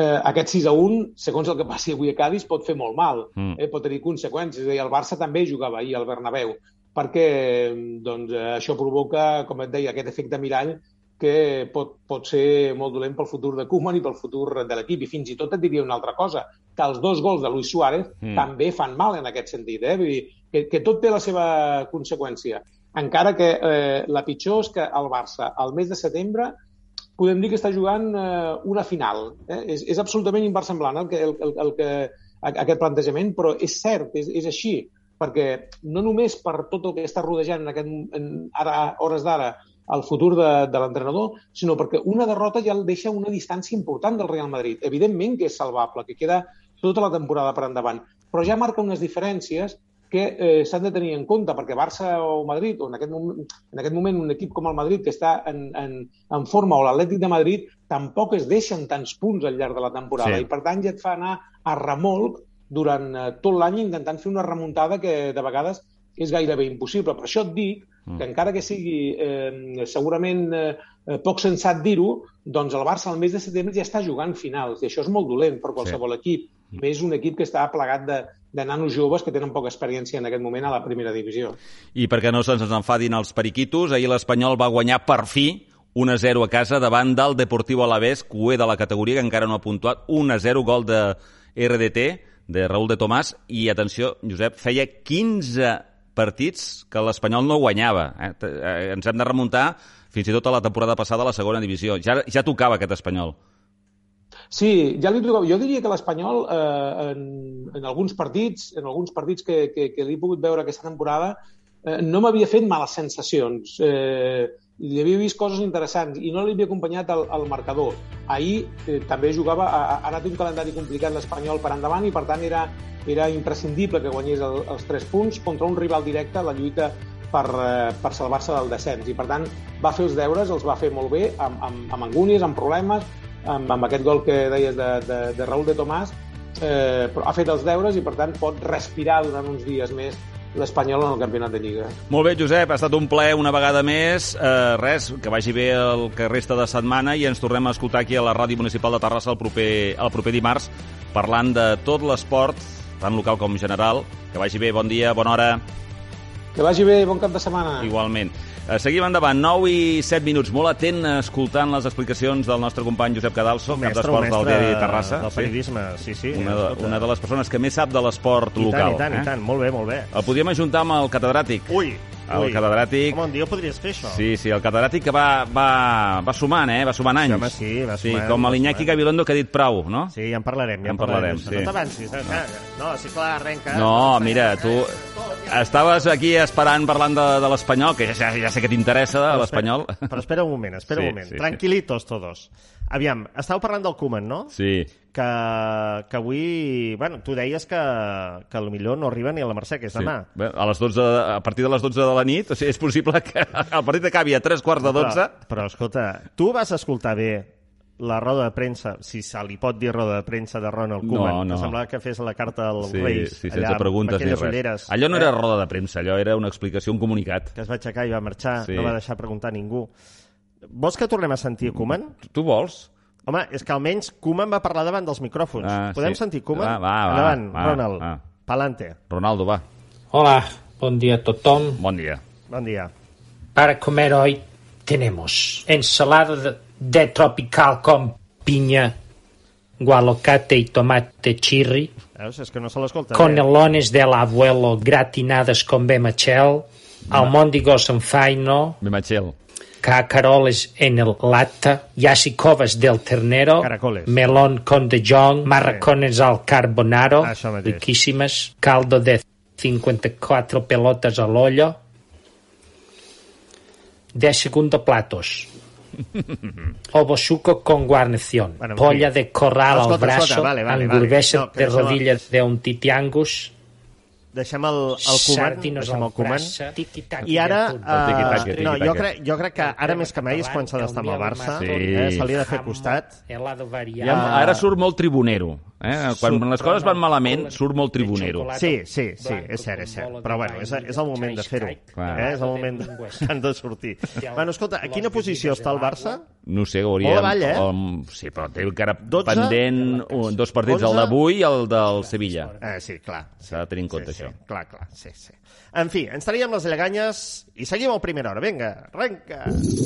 eh, aquest sis a un, segons el que passi avui a Cádiz, pot fer molt mal, Mm. eh, pot tenir conseqüències. És a dir, el Barça també jugava ahir al Bernabéu, perquè doncs, eh, això provoca, com et deia, aquest efecte mirall que pot, pot ser molt dolent pel futur de Koeman i pel futur de l'equip. I fins i tot et diria una altra cosa, que els dos gols de Luis Suárez Mm. també fan mal en aquest sentit. Eh? Vull dir, que, que tot té la seva conseqüència. Encara que eh, la pitjor és que el Barça, al mes de setembre, podem dir que està jugant eh, una final. Eh? És, és absolutament inversemblant el que, el, el, el que, aquest plantejament, però és cert, és, és així, perquè no només per tot el que està rodejant en aquest, en, ara, hores d'ara el futur de, de l'entrenador, sinó perquè una derrota ja el deixa una distància important del Real Madrid. Evidentment que és salvable, que queda tota la temporada per endavant, però ja marca unes diferències que eh, s'han de tenir en compte, perquè Barça o Madrid, o en aquest, moment, en aquest moment un equip com el Madrid que està en, en, en forma, o l'Atlètic de Madrid, tampoc es deixen tants punts al llarg de la temporada, Sí. i per tant ja et fa anar a remolc durant eh, tot l'any intentant fer una remuntada que de vegades és gairebé impossible. Per això et dic que encara que sigui eh, segurament eh, poc sensat dir-ho, doncs el Barça al mes de setembre ja està jugant finals, i això és molt dolent per qualsevol sí. equip. I més un equip que està plegat de, de nanos joves que tenen poca experiència en aquest moment a la primera divisió. I perquè no se'ns enfadin els periquitos, ahir l'Espanyol va guanyar per fi un a zero a casa davant del Deportivo Alavés, cué de la categoria, que encara no ha puntuat, un a zero, gol de R D T, de Raúl de Tomàs, i atenció, Josep, feia quinze partits que l'Espanyol no guanyava. Eh? Ens hem de remuntar fins i tot a la temporada passada a la segona divisió. Ja, ja tocava aquest Espanyol. Sí, ja li tocava. Jo diria que l'Espanyol, eh, en, en alguns partits, en alguns partits que, que, que l'he pogut veure aquesta temporada, eh, no m'havia fet males sensacions. Eh, hi havia vist coses interessants i no li havia acompanyat el, el marcador. Ahir eh, també jugava, ara té un calendari complicat l'Espanyol per endavant i per tant era, era imprescindible que guanyés el, els tres punts contra un rival directe a la lluita per, eh, per salvar-se del descens. I per tant va fer els deures, els va fer molt bé, amb, amb, amb angúnies, amb problemes, amb, amb aquest gol que deies de, de, de Raúl de Tomàs, eh, però ha fet els deures i per tant pot respirar durant uns dies més l'Espanyol en el campionat de Lliga. Molt bé, Josep, ha estat un plaer una vegada més. Eh, res, que vagi bé el que resta de setmana i ens tornem a escoltar aquí a la Ràdio Municipal de Terrassa el proper, el proper dimarts parlant de tot l'esport, tant local com general. Que vagi bé, bon dia, bona hora. Que vagi bé, bon cap de setmana. Igualment. Eh, seguim endavant, nou i set minuts. Molt atent escoltant les explicacions del nostre company Josep Cadalso, cap d'esports del diari de Terrassa. Del periodisme, sí, sí. Una de, una de les persones que més sap de l'esport local. I tant, i tant, eh? i tant. Molt bé, molt bé. El podíem ajuntar amb el catedràtic. Ui, El ui. catedràtic... Home, un dia ho podries fer, això. Sí, sí, el catedràtic que va, va, va sumant, eh? Va sumant anys. Sí, home, sí, va sí, sumant. com l'Iñaki Gabilondo que ha dit prou, no? Sí, ja en parlarem. Ja en parlarem, parlarem sí. No t'avancis. No, no, sisplau, arrenca. No, mira, tu estaves aquí esperant parlant de, de l'Espanyol, que ja, ja sé que t'interessa, l'Espanyol. Però espera un moment, espera Sí, un moment. sí, Tranquilitos todos. Aviam, estàveu parlant del Koeman, no? Sí. Que, que avui... Bueno, tu deies que, que potser no arriba ni a la Mercè, que és demà. Bé, a, les dotze, a partir de les dotze de la nit, o sigui, és possible que el partit acabi a tres quarts de dotze. Però, però escolta, tu vas escoltar bé la roda de premsa, si se li pot dir roda de premsa de Ronald Koeman, No, no. que semblava que fes la carta als Sí, Reis, sí, sense allà, preguntes amb ni aquelles res. ulleres. Allò no era Eh? roda de premsa, allò era una explicació, un comunicat. Que es va aixecar i va marxar, Sí. no va deixar preguntar a ningú. Vols que tornem a sentir a Koeman? Tu vols? Home, és que almenys Koeman va parlar davant dels micròfons. Ah, Podem sí. sentir Koeman? Va, va, va, Endavant, va, Ronald. va. Pa'lante. Ronaldo, va. Hola, buen día a todos. Bon dia. Bon dia. Para comer hoy tenemos ensalada de, de tropical con piña, gualocate y tomate cherry, Veus? És que no se l'escolta. canelones del abuelo gratinadas con bechamel, almóndigos en faino, Bemachel. cacaroles en el lata, yasicovas del ternero, Caracoles. melón con de jong, marracones al carbonaro, Això mateix. riquísimas, caldo de cincuenta y cuatro pelotas al hoyo, de segundo platos. Ovosuco con guarnición, Bueno, en polla fin. de corral Escolta, al brazo, escolta, vale, vale, hamburguesa vale. No, que de deixem- rodilla de un titiangus, Deixem el, el Koeman. sardinos Deixem al el Koeman. brasa, tiqui-taqui I ara, del El uh, tiqui-taqui, no, jo tiqui-taqui. crec, jo crec que ara més que mai és quan s'ha d'estar amb el Barça. Sí. Eh? Se li ha de fer costat. helado Ja, variado. ara surt molt tribunero. Eh? Quan Surt- les coses van malament, surt molt tribunero. Sí, sí, sí, és cert, és cert. Però bueno, és, és el moment de fer-ho. Eh? És el moment de... han de sortir. Bueno, escolta, a quina posició està el Barça? No sé, hauria... Molt avall, eh? El... Sí, però té encara dotze? pendent un, dos partits, onze? el d'avui i el del Sevilla. Eh, sí, clar. S'ha de tenir en compte, sí, això. Sí, clar, clar, sí, sí. En fi, ens traiem les lleganyes i seguim a primera hora. Vinga, arrenca!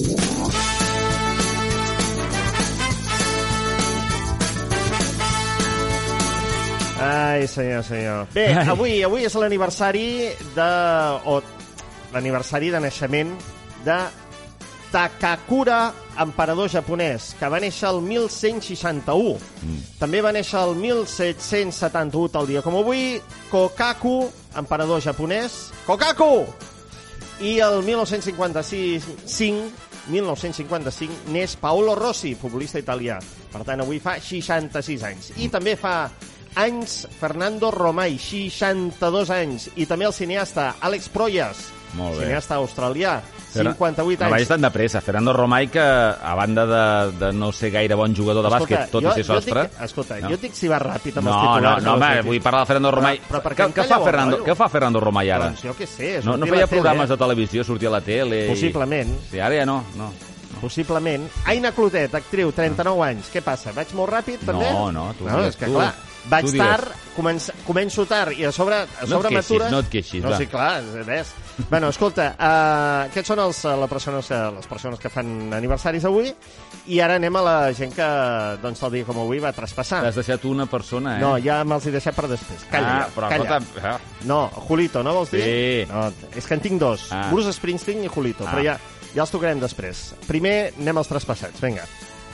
Ai, senyor, senyor. Bé, avui avui és l'aniversari de... o l'aniversari de naixement de Takakura, emperador japonès, que va néixer el mil cent seixanta-u. Mm. També va néixer el mil set-cents setanta-u, tal dia com avui, Kokaku, emperador japonès. Kokaku! I el mil nou-cents cinquanta-cinc, mil nou-cents cinquanta-cinc, n'és Paolo Rossi, futbolista italià. Per tant, avui fa seixanta-sis anys. I també fa anys Fernando Romay, seixanta-dos anys. I també el cineasta Àlex Proyas, Molt bé. cineasta australià, cinquanta-vuit no anys. vagis tan de pressa. Fernando Romay, que a banda de, de no ser gaire bon jugador de Escolta, bàsquet, tot jo, i ser sostre... Jo dic, escolta, no. jo dic si va ràpid amb No, els no, titulars. no, home, vull parlar de Fernando Romay. Però, però per què, què què, fa Fernando, què fa Fernando Romay ara? Doncs jo què sé. No, no sortir a feia la tele. programes de televisió, sortia a la tele... I... Possiblement. Sí, ara ja no, no. Possiblement. Aina Clotet, actriu, trenta-nou anys. Què passa? Vaig molt ràpid, també? No, no, tu no, digues és que, tu. clar, vaig Tu digues. tard, començo, començo tard, i a sobre, a No sobre et queixis, m'atures... no et queixis, no, va. sí, clar, ves. Bueno, escolta, uh, aquests són els, les, persones que, les persones que fan aniversaris avui, i ara anem a la gent que, doncs, el dia com avui va traspassar. T'has deixat una persona, eh? No, ja me'ls he deixat per després. Calla, ah, però, calla. Escolta... No, Julito, no vols dir? Sí. No, és que en tinc dos, Ah. Bruce Springsteen i Julito, Ah. però ja, ja els tocarem després. Primer anem als traspassats, vinga.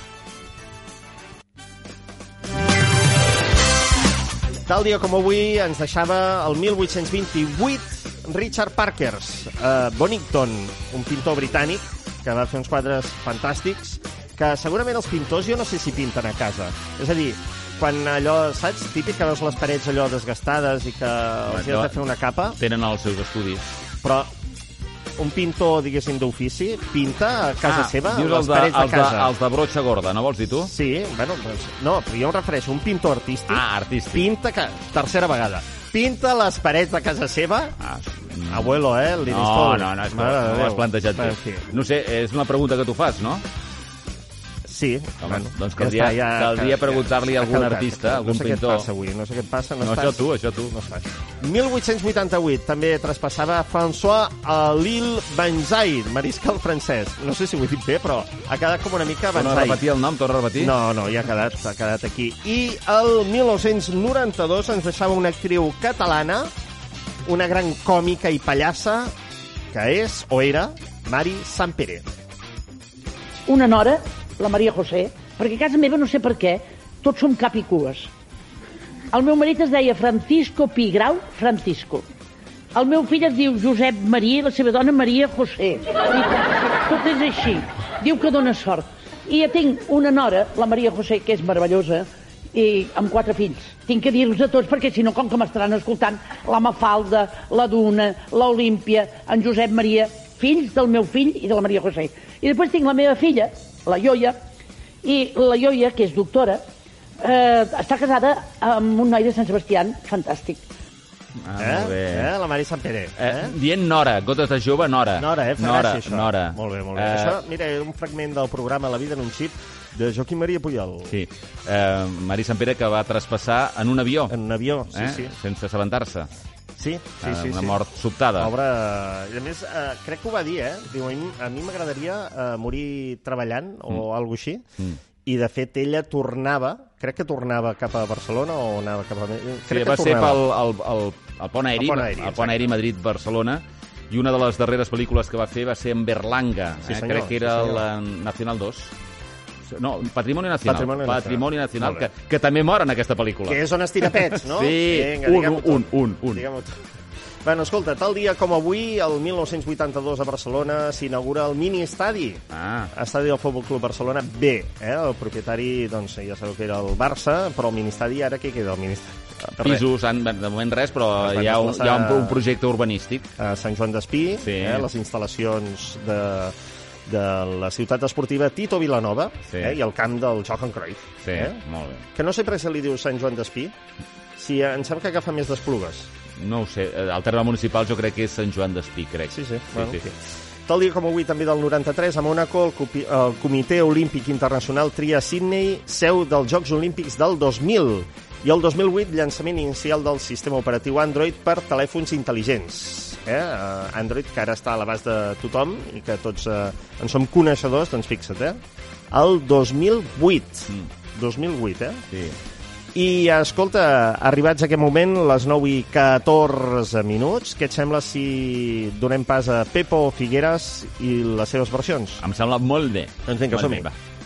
Tal dia com avui ens deixava el mil vuit-cents vint-i-vuit Richard Parkers, eh, Bonington, un pintor britànic que va fer uns quadres fantàstics, que segurament els pintors jo no sé si pinten a casa. És a dir, quan allò, saps, típic que veus les parets allò desgastades i que els hi has de fer una capa, Tenen els seus estudis. però un pintor, diguéssim, d'ofici, pinta a casa ah, seva, dius les els de, parets de els casa. De, els de brotxa gorda, no vols dir tu? Sí, bueno, doncs, no, però jo em refereixo a un pintor artístic. Ah, artístic. Pinta, que, tercera vegada, pinta les parets de casa seva. Ah, mm. Abuelo, eh? El no, no, no, és que Mare de no ho Déu. has plantejat En tu. fi. No sé, és una pregunta que tu fas, no? Sí. Home, bueno, doncs caldria, ja està, ja, caldria preguntar-li a ha algun caducat. artista, algun no sé pintor. què et passa avui, no sé què et passa. No, No, estàs... això tu, això tu. No estàs. mil vuit-cents vuitanta-vuit també traspassava François Lille Banzai, mariscal francès. No sé si ho he dit bé, però ha quedat com una mica Torna a Banzai. repetir el nom, torna a repetir? No, no, ja ha quedat, ha quedat aquí. I el mil nou-cents noranta-dos ens deixava una actriu catalana, una gran còmica i pallassa, que és, o era, Mari Sampere. Una nora, la Maria José, perquè a casa meva, no sé per què, tots som cap i cues. El meu marit es deia Francisco Pigrau Francisco. El meu fill es diu Josep Maria i la seva dona Maria José. I tot és així. Diu que dona sort. I ja tinc una nora, la Maria José, que és meravellosa, i amb quatre fills. Tinc que dir-los a tots perquè si no, com que m'estaran escoltant, la Mafalda, la Duna, l'Olímpia, en Josep Maria, fills del meu fill i de la Maria José. I després tinc la meva filla, la Ioia, i la Ioia, que és doctora, eh, està casada amb un noi de Sant Sebastián fantàstic. Ah, Eh? molt bé. Eh? La Mari Sampere. Eh? Eh? Dient Nora, gotes de jove, Nora. Nora, eh? Fa Nora, gràcia, això. Nora. Molt bé, molt bé. Eh, Això, mira, era un fragment del programa La vida en un xip de Joaquim Maria Pujol. Sí. Eh, Mari Sampere, que va traspassar en un avió. En un avió, sí, eh? sí. Sense assabentar-se. Sí, sí, Eh, sí. una sí. mort sobtada. Pobre... I a més, eh, crec que ho va dir, eh? Diu, a mi, a mi m'agradaria eh, morir treballant o Mm. alguna així. Mm. I, de fet, ella tornava, crec que tornava cap a Barcelona o anava cap a... Crec Sí, que va ser tornava. pel el, el, el pont aeri, El pont aeri, el pont aeri Madrid-Barcelona, i una de les darreres pel·lícules que va fer va ser en Berlanga, Sí, eh? senyor, crec que sí, era senyor. la Nacional dos. No, Patrimoni Nacional. Patrimoni Nacional. Patrimoni Nacional, Molt bé. que, que també mor en aquesta pel·lícula. Que és on es tira pets, no? Sí, Vinga, un, diguem-ho tot. un, un, un. Diguem-ho tot. Bueno, escolta, tal dia com avui, el mil nou-cents vuitanta-dos a Barcelona, s'inaugura el mini-estadi. Ah. Estadi del Futbol Club Barcelona B. Eh? El propietari, doncs, ja sabeu que era el Barça, però el mini-estadi, ara què queda? El mini-estadi? Pisos, han, de moment res, però Es hi ha, un, desplaçar hi ha un, un projecte urbanístic. A Sant Joan d'Espí, Sí. eh? Les instal·lacions de de la ciutat esportiva Tito Vilanova, sí. eh, i el camp del Johan Cruyff. Sí, eh? molt bé. Que no sempre se li diu Sant Joan d'Espí, si em sembla que agafa més d'Esplugues. No ho sé, el terme municipal jo crec que és Sant Joan d'Espí, crec. Sí, sí. sí, Bueno, sí. okay. Tal dia com avui, també del noranta-tres, a Mónaco, el, Copi el Comitè Olímpic Internacional tria Sydney seu dels Jocs Olímpics del dos mil. I el dos mil vuit, llançament inicial del sistema operatiu Android per telèfons intel·ligents. Eh? Android, que ara està a l'abast de tothom i que tots eh, en som coneixedors, doncs fixa't, eh? El dos mil vuit. Mm. dos mil vuit, eh? Sí. I, escolta, arribats a aquest moment, les nou i catorze minuts, què et sembla si donem pas a Pepo Figueras i les seves versions? Em sembla molt bé. Doncs vinga, som-hi.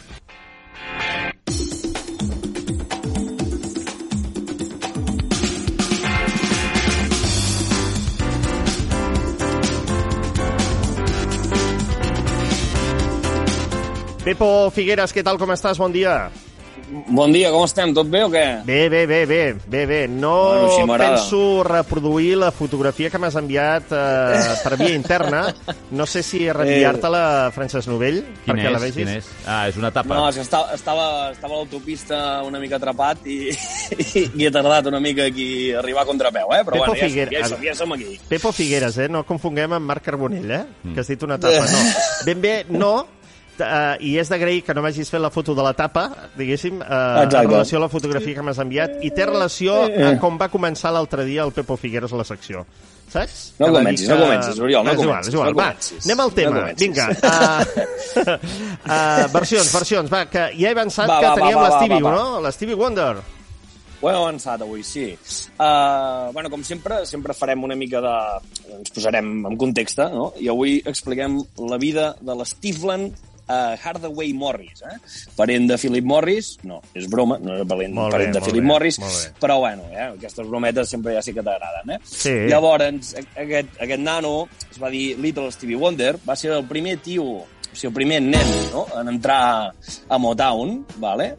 Pepo Figueras, què tal, com estàs? Bon dia. Bon dia, com estem? Tot bé o què? Bé, bé, bé, bé, bé, bé. No bueno, penso reproduir la fotografia que m'has enviat eh, per via interna. No sé si reenviar-te-la, Francesc Novell, quin perquè és, la vegis. Quin és? Ah, és una tapa. No, és que estava, estava, estava a l'autopista una mica atrapat i, i, i he tardat una mica aquí a arribar a contrapeu, eh? Però Pepo bueno, ja, Figueras, ja, som, ja som aquí. Pepo Figueras, eh? No confonguem amb Marc Carbonell, eh? Mm. Que has dit una tapa, no. Ben bé, no. Uh, i és d'agrair que no m'hagis fet la foto de la tapa, diguéssim, uh, en relació a la fotografia que m'has enviat, i té relació a com va començar l'altre dia el Pepo Figueras a la secció. Saps? No comencis, no comencis, Oriol, no comencis. És igual, és igual. Va, anem al tema. Vinga. Uh, uh, versions, versions. Va, que ja he avançat va, que va, teníem va, l'Stevie, va, va. no? L'Stevie Wonder. Ho hem avançat avui, sí. Uh, bueno, com sempre, sempre farem una mica de... Ens posarem en context, no? I avui expliquem la vida de l'Stephen Uh, Hardaway Morris, eh? Parent de Philip Morris, no, és broma, no és parent, molt parent bé, de Philip bé, Morris, però bueno, eh? Aquestes brometes sempre ja sí que t'agraden, eh? Sí. Llavors, aquest, aquest nano es va dir Little Stevie Wonder, va ser el primer tio, o sigui, el primer nen, no?, en entrar a Motown, vale?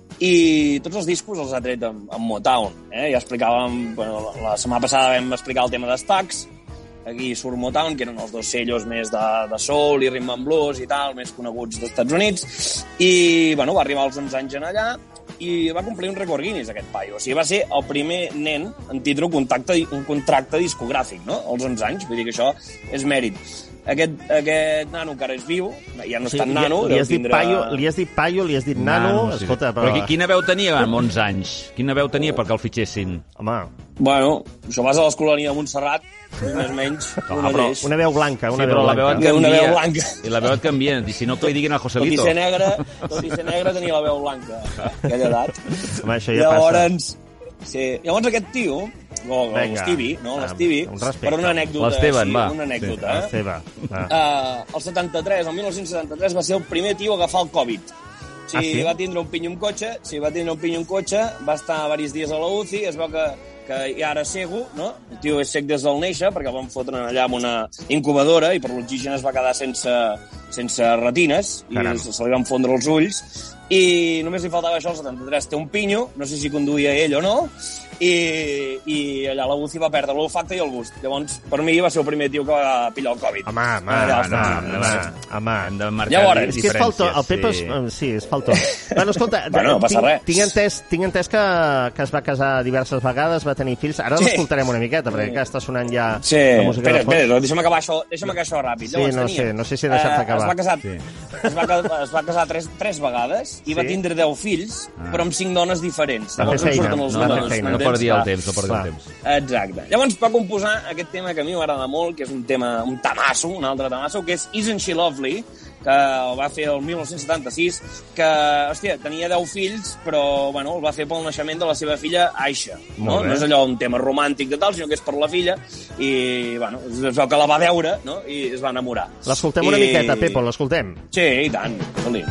I tots els discos els ha tret amb, amb Motown, eh? Ja explicàvem, bueno, la setmana passada vam explicar el tema de Stax. Aquí surt Motown, que eren els dos sellos més de, de soul i rhythm and blues i tal, més coneguts dels Estats Units, i bueno, va arribar als onze anys en allà i va complir un rècord Guinness, aquest paio. O sigui, va ser el primer nen en tindre un contracte, un contracte discogràfic, no?, als onze anys, vull dir que això és mèrit. Aquest, aquest nano encara és viu, ja no és tan nano. Li, li, has tindre... paio, li has dit paio, li has dit nano, nano sí. Escolta, però... però quina veu tenia amb onze anys? Quina veu tenia perquè el fitxessin? Home... Bueno, això vas a l'escolania de Montserrat, més o menys, no, una, una veu blanca, una sí, veu blanca. Una, una veu blanca. I la veu et canvia, i si no que li diguin a Joselito. Tot i ser negre, tot i ser negre tenia la veu blanca, aquella edat. Home, això ja Llavors, passa. Sí, llavors aquest tio, o l'Stevie, no, l'Stevie, per una anècdota, l'Esteban, sí, va. una anècdota, sí, l'Esteban, eh? Uh, el setanta-tres, el mil nou-cents setanta-tres, va ser el primer tio a agafar el Covid. O sigui, ah, sí? va tindre un pinyo en cotxe, sí, va tindre un pinyo en cotxe, va estar diversos dies a la U C I, es veu que que ja ara cego, no? El tio és cec des del néixer, perquè el van fotre allà amb una incubadora i per l'oxigen es va quedar sense, sense retines i Caram. se li van fondre els ulls. I només li faltava això, el setanta-tres té un pinyo, no sé si conduïa ell o no, i, i allà la U C I va perdre l'olfacte i el gust. Llavors, per mi, va ser el primer tio que va pillar el Covid. Home, home, home, home, home, hem de marcar Llavors, és que és faltó, el Pepe és... Sí, sí és faltó. Bueno, escolta, bueno, no passa tinc, res. Tinc entès, tinc entès que, que es va casar diverses vegades, va tenir fills. Ara sí. l'escoltarem una miqueta, perquè que està sonant ja sí. la música espera, de fons. Espera, deixa'm acabar això, deixa'm acabar això ràpid. Sí, Llavors, no tenia, sé, no sé si deixar-te eh, acabar. Es va casar, sí. es va, es va casar tres, tres vegades i sí. va tindre deu fills, ah. però amb cinc dones diferents. Va fer feina, no, va fer feina. No perdia el temps, no perdia el temps. Exacte. Llavors va composar aquest tema que a mi m'agrada molt, que és un tema, un tamasso, un altre tamasso, que és Isn't She Lovely, que el va fer el mil nou-cents setanta-sis, que, hòstia, tenia deu fills, però, bueno, el va fer pel naixement de la seva filla, Aisha. No, no és allò un tema romàntic de tal, sinó que és per la filla, i, bueno, es veu que la va veure, no?, i es va enamorar. L'escoltem una I... miqueta, Pepo, l'escoltem? Sí, i tant, escolti.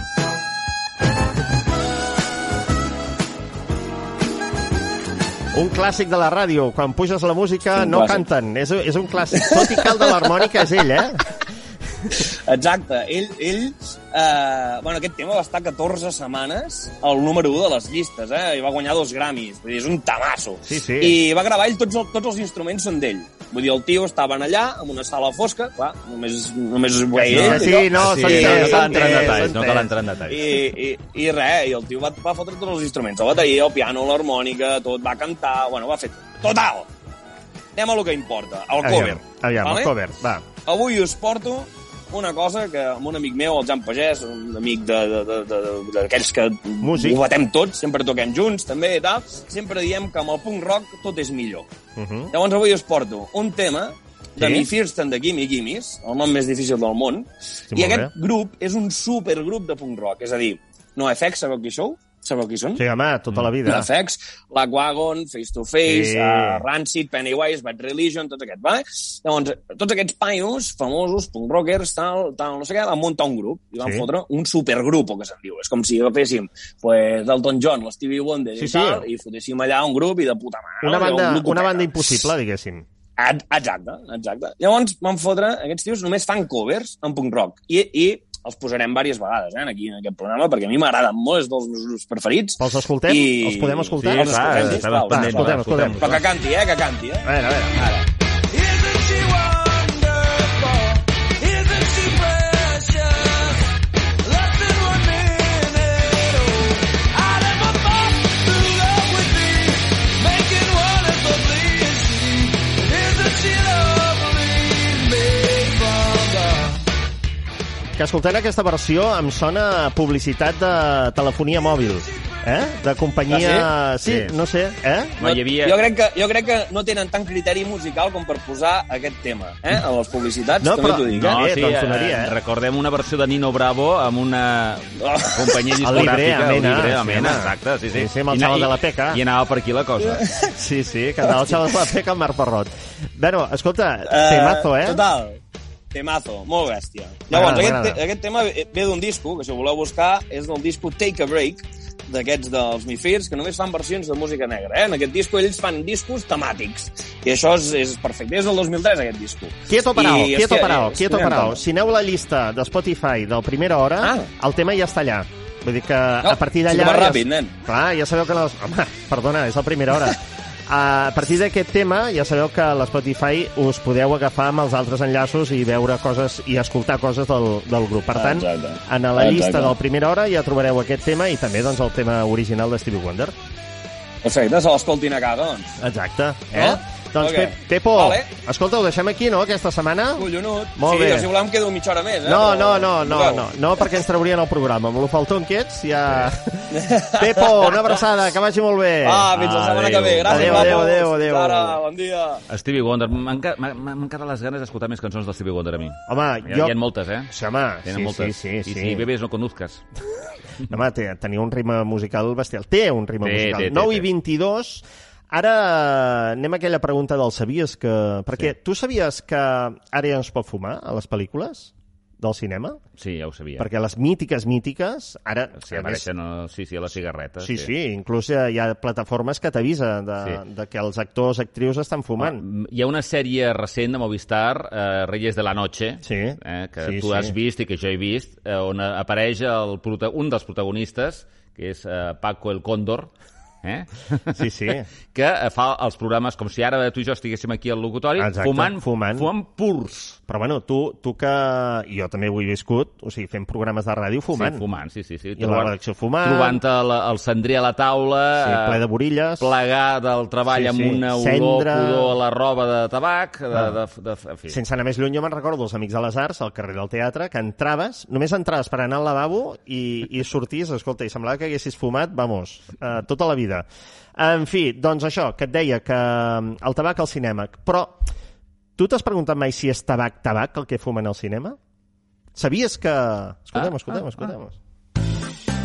Un clàssic de la ràdio. Quan puges la música no clàssic. Canten. És, és un clàssic. Tot i que el de l'harmònica és ell, eh? Exacte. Ell, ell eh, bueno, aquest tema va estar catorze setmanes al número u de les llistes, eh? I va guanyar dos Grammys. Vull dir, és un tamasso. Sí, sí. I va gravar ell, tots, el, tots els instruments són d'ell. Vull dir, el tio estaven allà, en una sala fosca, clar, només, només ho veia ell. Sí, sí, no, sí, no cal entrar en detalls, no cal entrar en detalls. I, i, i res, i el tio va, va fotre tots els instruments, el bateria, el piano, l'harmònica, tot, va cantar, bueno, va fer tot. Total! Anem a lo que importa, el cover. Aviam, aviam vale? el cover, va. Avui us porto una cosa que amb un amic meu, el Jan Pagès, un amic d'aquells que Músic. ho batem tots, sempre toquem junts, també i tal, sempre diem que amb el punk rock tot és millor. Uh -huh. Llavors avui us porto un tema de Sí? Mi First and the Gimme Gimmes, el nom més difícil del món, Sí, i molt aquest grup és un supergrup de punk rock, és a dir, NoFX, sabeu qui sou? Sabeu qui són? Sí, home, tota la vida. NoFX, Lagwagon, Face to Face, Sí. uh, Rancid, Pennywise, Bad Religion, tot aquest, vale? Llavors, tots aquests paios famosos, punk rockers, tal, tal, no sé què, van muntar un grup i van Sí. fotre un supergrupo, que se'n diu. És com si agaféssim pues, l'Elton John, l'Stevie Wonder Sí, i sí. tal, i fotéssim allà un grup i de puta mare. Una no? banda, Un grup una peta. banda impossible, diguéssim. Ad- Exacte, exacte. Llavors van fotre, aquests tios només fan covers en punk rock i, i els posarem diverses vegades eh, aquí en aquest programa, perquè a mi m'agraden molt, és dels meus grups preferits. Els escoltem? I... Els podem escoltar? Sí, els clar, escoltem, estem sisplau. pendents, escoltem, escoltem. escoltem. Però que canti, eh, que canti, eh? A veure, a veure. Ara. Que escoltant aquesta versió em sona publicitat de telefonia mòbil, eh? De companyia... Ah, sí? Sí. no sé, eh? No, hi havia... Jo crec, que, jo crec que no tenen tant criteri musical com per posar aquest tema, eh? A les publicitats, No, també però- t'ho dic, No, eh? Eh, sí, doncs sonaria, eh? recordem una versió de Nino Bravo amb una companyia El Libre, discogràfica. Amena, El Libre, sí, Amena, home. exacte, sí, sí. Sí, sí, amb el I xaval na- de la Peca. I anava per aquí la cosa. Sí, sí, cantava el xaval de la Peca amb Marc Parrot. Bueno, escolta, Eh, temazo, eh? Total, temazo, molt bèstia. Llavors, M'agrada, aquest, m'agrada. aquest tema ve ve d'un disco, que si ho voleu buscar, és del disco Take a Break, d'aquests dels Mi Fears, que només fan versions de música negra. Eh? En aquest disco ells fan discos temàtics. I això és, és perfecte. És del dos mil tres, aquest disco. Quieto parao, I, quieto hòstia, parao, és quieto un gran parao. tema. Si aneu a la llista de Spotify del Primera Hora, Ah. el tema ja està allà. Vull dir que No, a partir sí d'allà... que va ja- ràpid, nen. Clar, ja sabeu que... Les... Home, perdona, és la Primera Hora. A partir d'aquest tema ja sabeu que a l'Spotify us podeu agafar amb els altres enllaços i veure coses i escoltar coses del, del grup. Per tant, Exacte. en la llista Exacte. del Primera Hora ja trobareu aquest tema i també doncs, el tema original de Stevie Wonder. Perfecte, se l'escoltin a casa, doncs. Exacte. Eh? No? Doncs, Ok. Pep, Pepo, Vale. escolta, ho deixem aquí, no?, aquesta setmana? Collonut. Molt sí, bé. jo, si voleu em quedo mitja hora més, eh? No, però- no, no, no, Veus? no, no, perquè ens traurien el programa. Amb lo falton que ets, ja... Pepo, una abraçada, que vagi molt bé. Ah, fins la setmana que ve. Gràcies, Adéu, guapos. adéu, adéu, adéu. Ara, bon dia. Stevie Wonder. M'han ca- m'ha- m'han quedat les ganes d'escoltar més cançons de Stevie Wonder a mi. Home, Hi ha, jo... hi ha moltes, eh? Sí, home, Tenen sí, moltes. sí, sí, I sí. si bebes no conduzcas. No, home, té, tenia un ritme musical bestial. Té un ritme Té, musical. té, té, nou té. i vint-i-dos. Ara anem a aquella pregunta del sabies que... Perquè Sí. tu sabies que ara ja no es pot fumar a les pel·lícules del cinema? Sí, ja ho sabia. Perquè les mítiques, mítiques, ara... Sí, a més- apareixen, eh, sí, sí, a les cigarretes. Sí, sí, inclús hi ha, hi ha plataformes que t'avisen de, Sí. de que els actors, actrius estan fumant. Ah, hi ha una sèrie recent de Movistar, eh, Reyes de la Noche, Sí. eh, que Sí, tu sí. has vist i que jo he vist, eh, on apareix el, prota- un dels protagonistes, que és eh, Paco el Cóndor, eh? Sí, sí. que eh, fa els programes com si ara tu i jo estiguéssim aquí al locutori, Exacte, fumant, fumant. fumant purs. Però bueno, tu, tu que... Jo també ho he viscut, o sigui, fent programes de ràdio fumant. Sí, fumant, sí, sí. sí. I a la redacció fumant. Trobant el, el cendrer a la taula. Sí, eh, ple de borilles. Plegar del treball Sí, amb sí. una olor, Cendra. pudor a la roba de tabac. De, Ah. de, de, de, en fi. Sense anar més lluny, jo me'n recordo els Amics de les Arts, al carrer del Teatre, que entraves, només entraves per anar al lavabo i, i sorties, escolta, i semblava que haguessis fumat, vamos, eh, tota la vida. En fi, doncs això, que et deia que mm, el tabac al cinema. Però tu t'has preguntat mai si és tabac, tabac, el que fumen al cinema? Sabies que... Escoltem, Ah, escoltem, ah, escoltem. ah.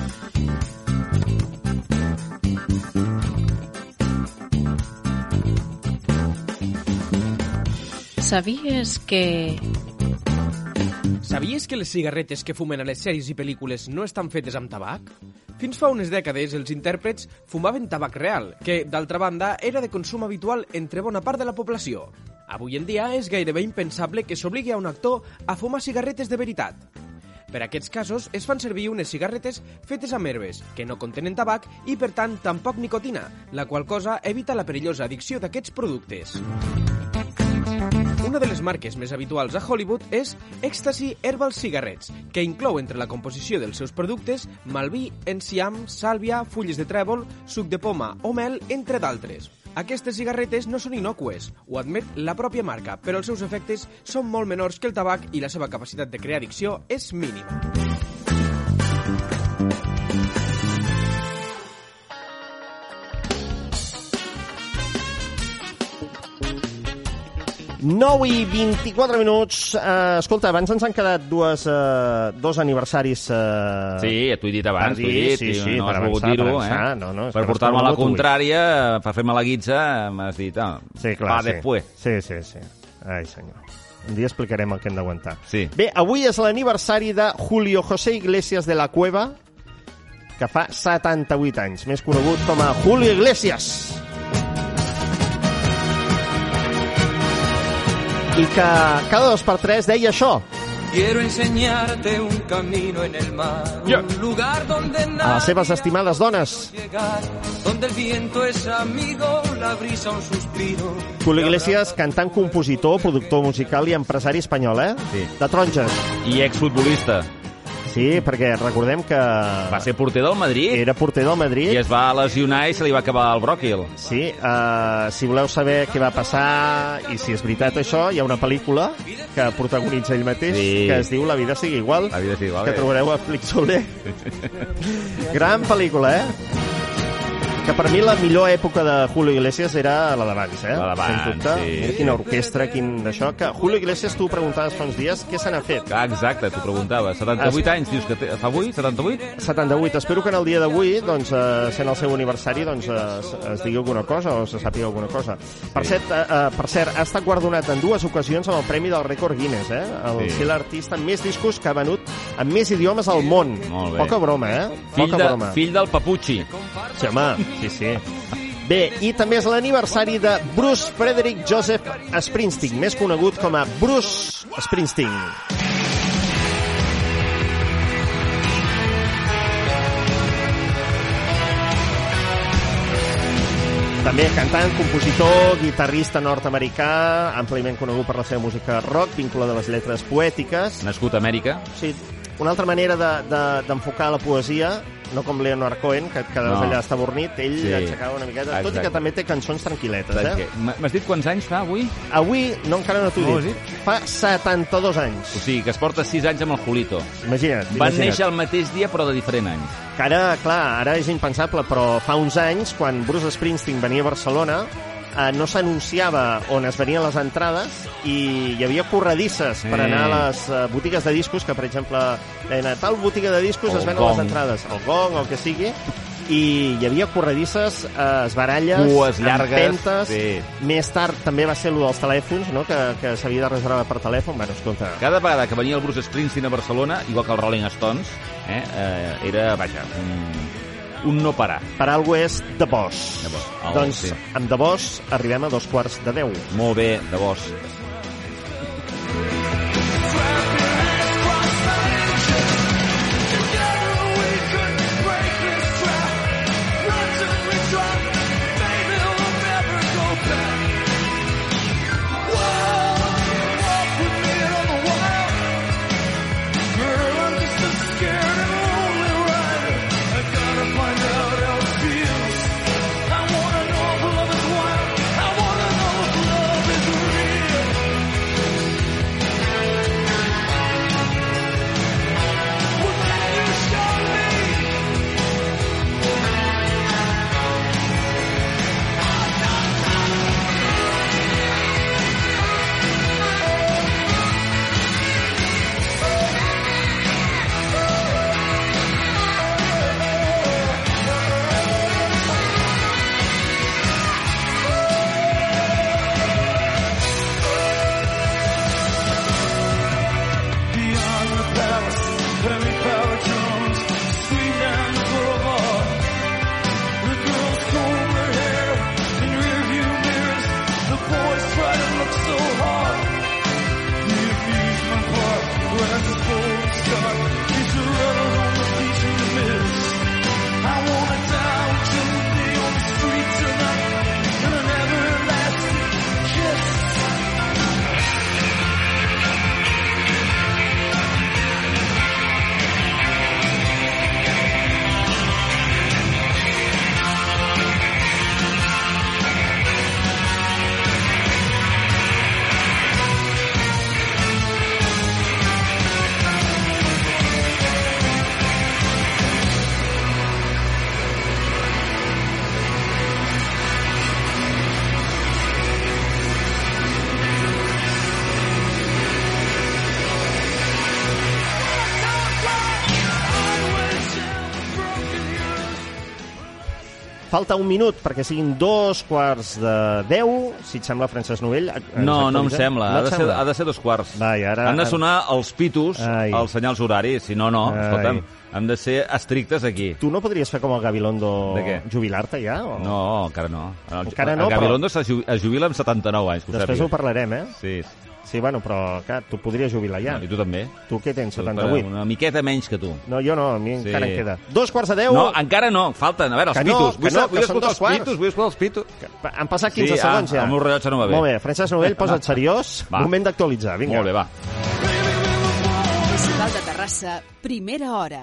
¿Sabies que... Sabies que les cigarretes que fumen a les sèries i pel·lícules no estan fetes amb tabac? Fins fa unes dècades els intèrprets fumaven tabac real, que, d'altra banda, era de consum habitual entre bona part de la població. Avui en dia és gairebé impensable que s'obligui a un actor a fumar cigarretes de veritat. Per aquests casos es fan servir unes cigarretes fetes amb herbes, que no contenen tabac i, per tant, tampoc nicotina, la qual cosa evita la perillosa addicció d'aquests productes. Una de les marques més habituals a Hollywood és Ecstasy Herbal Cigarets, que inclou entre la composició dels seus productes malví, enciam, sàlvia, fulles de trèvol, suc de poma o mel, entre d'altres. Aquestes cigarretes no són innocues, ho admet la pròpia marca, però els seus efectes són molt menors que el tabac i la seva capacitat de crear addicció és mínima. nou i vint-i-quatre minuts. Uh, escolta, abans ens han quedat dues, uh, dos aniversaris... Uh, sí, t'ho he dit abans, t'ho he dit, sí, sí, no per has volgut avançar, dir-ho, per avançar. Eh? No, no, per portar-me la contrària, per fer-me la guitza, m'has dit, ah, sí, clar, va sí. després. Sí, sí, sí. Ai, senyor. Un dia explicarem el que hem d'aguantar. Sí. Bé, avui és l'aniversari de Julio José Iglesias de la Cueva, que fa setanta-vuit anys, més conegut com a Julio Iglesias. I que cada dos per tres deia això. Quiero enseñarte un camino en el mar, yeah. Un lugar donde a les seves estimades dones. Llegar, donde el viento es amigo, la brisa un suspiro. Julio Iglesias, cantant, compositor, productor musical i empresari espanyol, eh? Sí. De taronges. I exfutbolista. Sí, perquè recordem que... Va ser porter del Madrid. Era porter del Madrid. I es va lesionar i se li va acabar el bròquil. Sí, uh, si voleu saber què va passar i si és veritat això, hi ha una pel·lícula que protagonitza ell mateix, sí. Que es diu La vida sigui igual, La vida sigui igual que eh? trobareu a Flixoler. Gran pel·lícula, eh? Que per mi la millor època de Julio Iglesias era la d'abans, eh? La d'abans, sí. Mira quina orquestra, quin d'això. Que Julio Iglesias, tu preguntaves fa uns dies què se n'ha fet. Ah, exacte, t'ho preguntava. setanta-vuit es... anys, dius que té... fa avui? setanta-vuit? setanta-vuit. Espero que en el dia d'avui, doncs, eh, sent el seu aniversari, doncs, es, es digui alguna cosa o se sàpiga alguna cosa. Per, sí. cert, eh, per cert, ha estat guardonat en dues ocasions amb el Premi del Rècord Guinness, eh? El sí. Ser l'artista amb més discos que ha venut en més idiomes al món. Poca broma, eh? Fill, Poca de, broma. Fill del Papucci. Sí, home, sí, sí. Bé, i també és l'aniversari de Bruce Frederick Joseph Springsteen, més conegut com a Bruce Springsteen. També cantant, compositor, guitarrista nord-americà, àmpliament conegut per la seva música rock, vinculada a les lletres poètiques. Nascut a Amèrica. Sí, una altra manera d'enfocar de, de, la poesia, no com Leonard Cohen, que et quedaves no. allà estabornit, ell sí. aixecava una miqueta, Exacte. Tot i que també té cançons tranquil·letes. Eh? M'has dit quants anys fa avui? Avui, no, encara no t'ho he dit. dit. Fa setanta-dos anys. O sigui, que es porta sis anys amb el Julito. Imagina't. Van imagina't. néixer el mateix dia, però de diferent anys. Que ara, clar, ara és impensable, però fa uns anys, quan Bruce Springsteen venia a Barcelona, eh, no s'anunciava on es venien les entrades i hi havia corredisses per anar a les eh, botigues de discos, que per exemple deien a tal botiga de discos es venen les entrades, el gong o el que sigui, i hi havia corredisses, eh, esbaralles, cues llargues, empentes. Sí. Més tard també va ser el dels telèfons, no? que, que s'havia de reservar per telèfon. Bueno, escolta... Cada vegada que venia el Bruce Springsteen a Barcelona, igual que el Rolling Stones, eh, eh, era, vaja, un, un no parar. Per algú és The Boss. The Boss. Oh, doncs sí. amb The Boss arribem a dos quarts de deu. Molt bé, The Boss. Falta un minut perquè siguin dos quarts de deu, si et sembla, Francesc Novell. No, no em sembla. No ha, de sembla? ser, ha de ser dos quarts. Vai, ara... Han de sonar els pitos, Ai. els senyals horaris. Si no, no. Ai. Escolta'm, hem de ser estrictes aquí. Tu no podries fer com el Gabilondo, De què? jubilar-te ja? O... No, encara no. El, Encara no, el Gabilondo però... es ju- es jubila amb setanta-nou anys. Que ho Després sàpigues. ho parlarem, eh? Sí. Sí, bueno, però, clar, tu podries jubilar ja. No, I tu també. Tu què tens, Però setanta-vuit? Una miqueta menys que tu. No, jo no, a mi Sí. encara em queda. Dos quarts de deu... No, encara no, falten. A veure, els Que no, pitos. que Vull, no, sa- vull que són escoltar dos els quarts. pitos, vull escoltar els pitos. Han passat quinze Sí, segons ah, ja. el meu rellotge no va bé. Molt bé, Francesc Novell, posa't seriós. Va. Moment d'actualitzar, vinga. Molt bé, va. Festival de Terrassa, primera hora.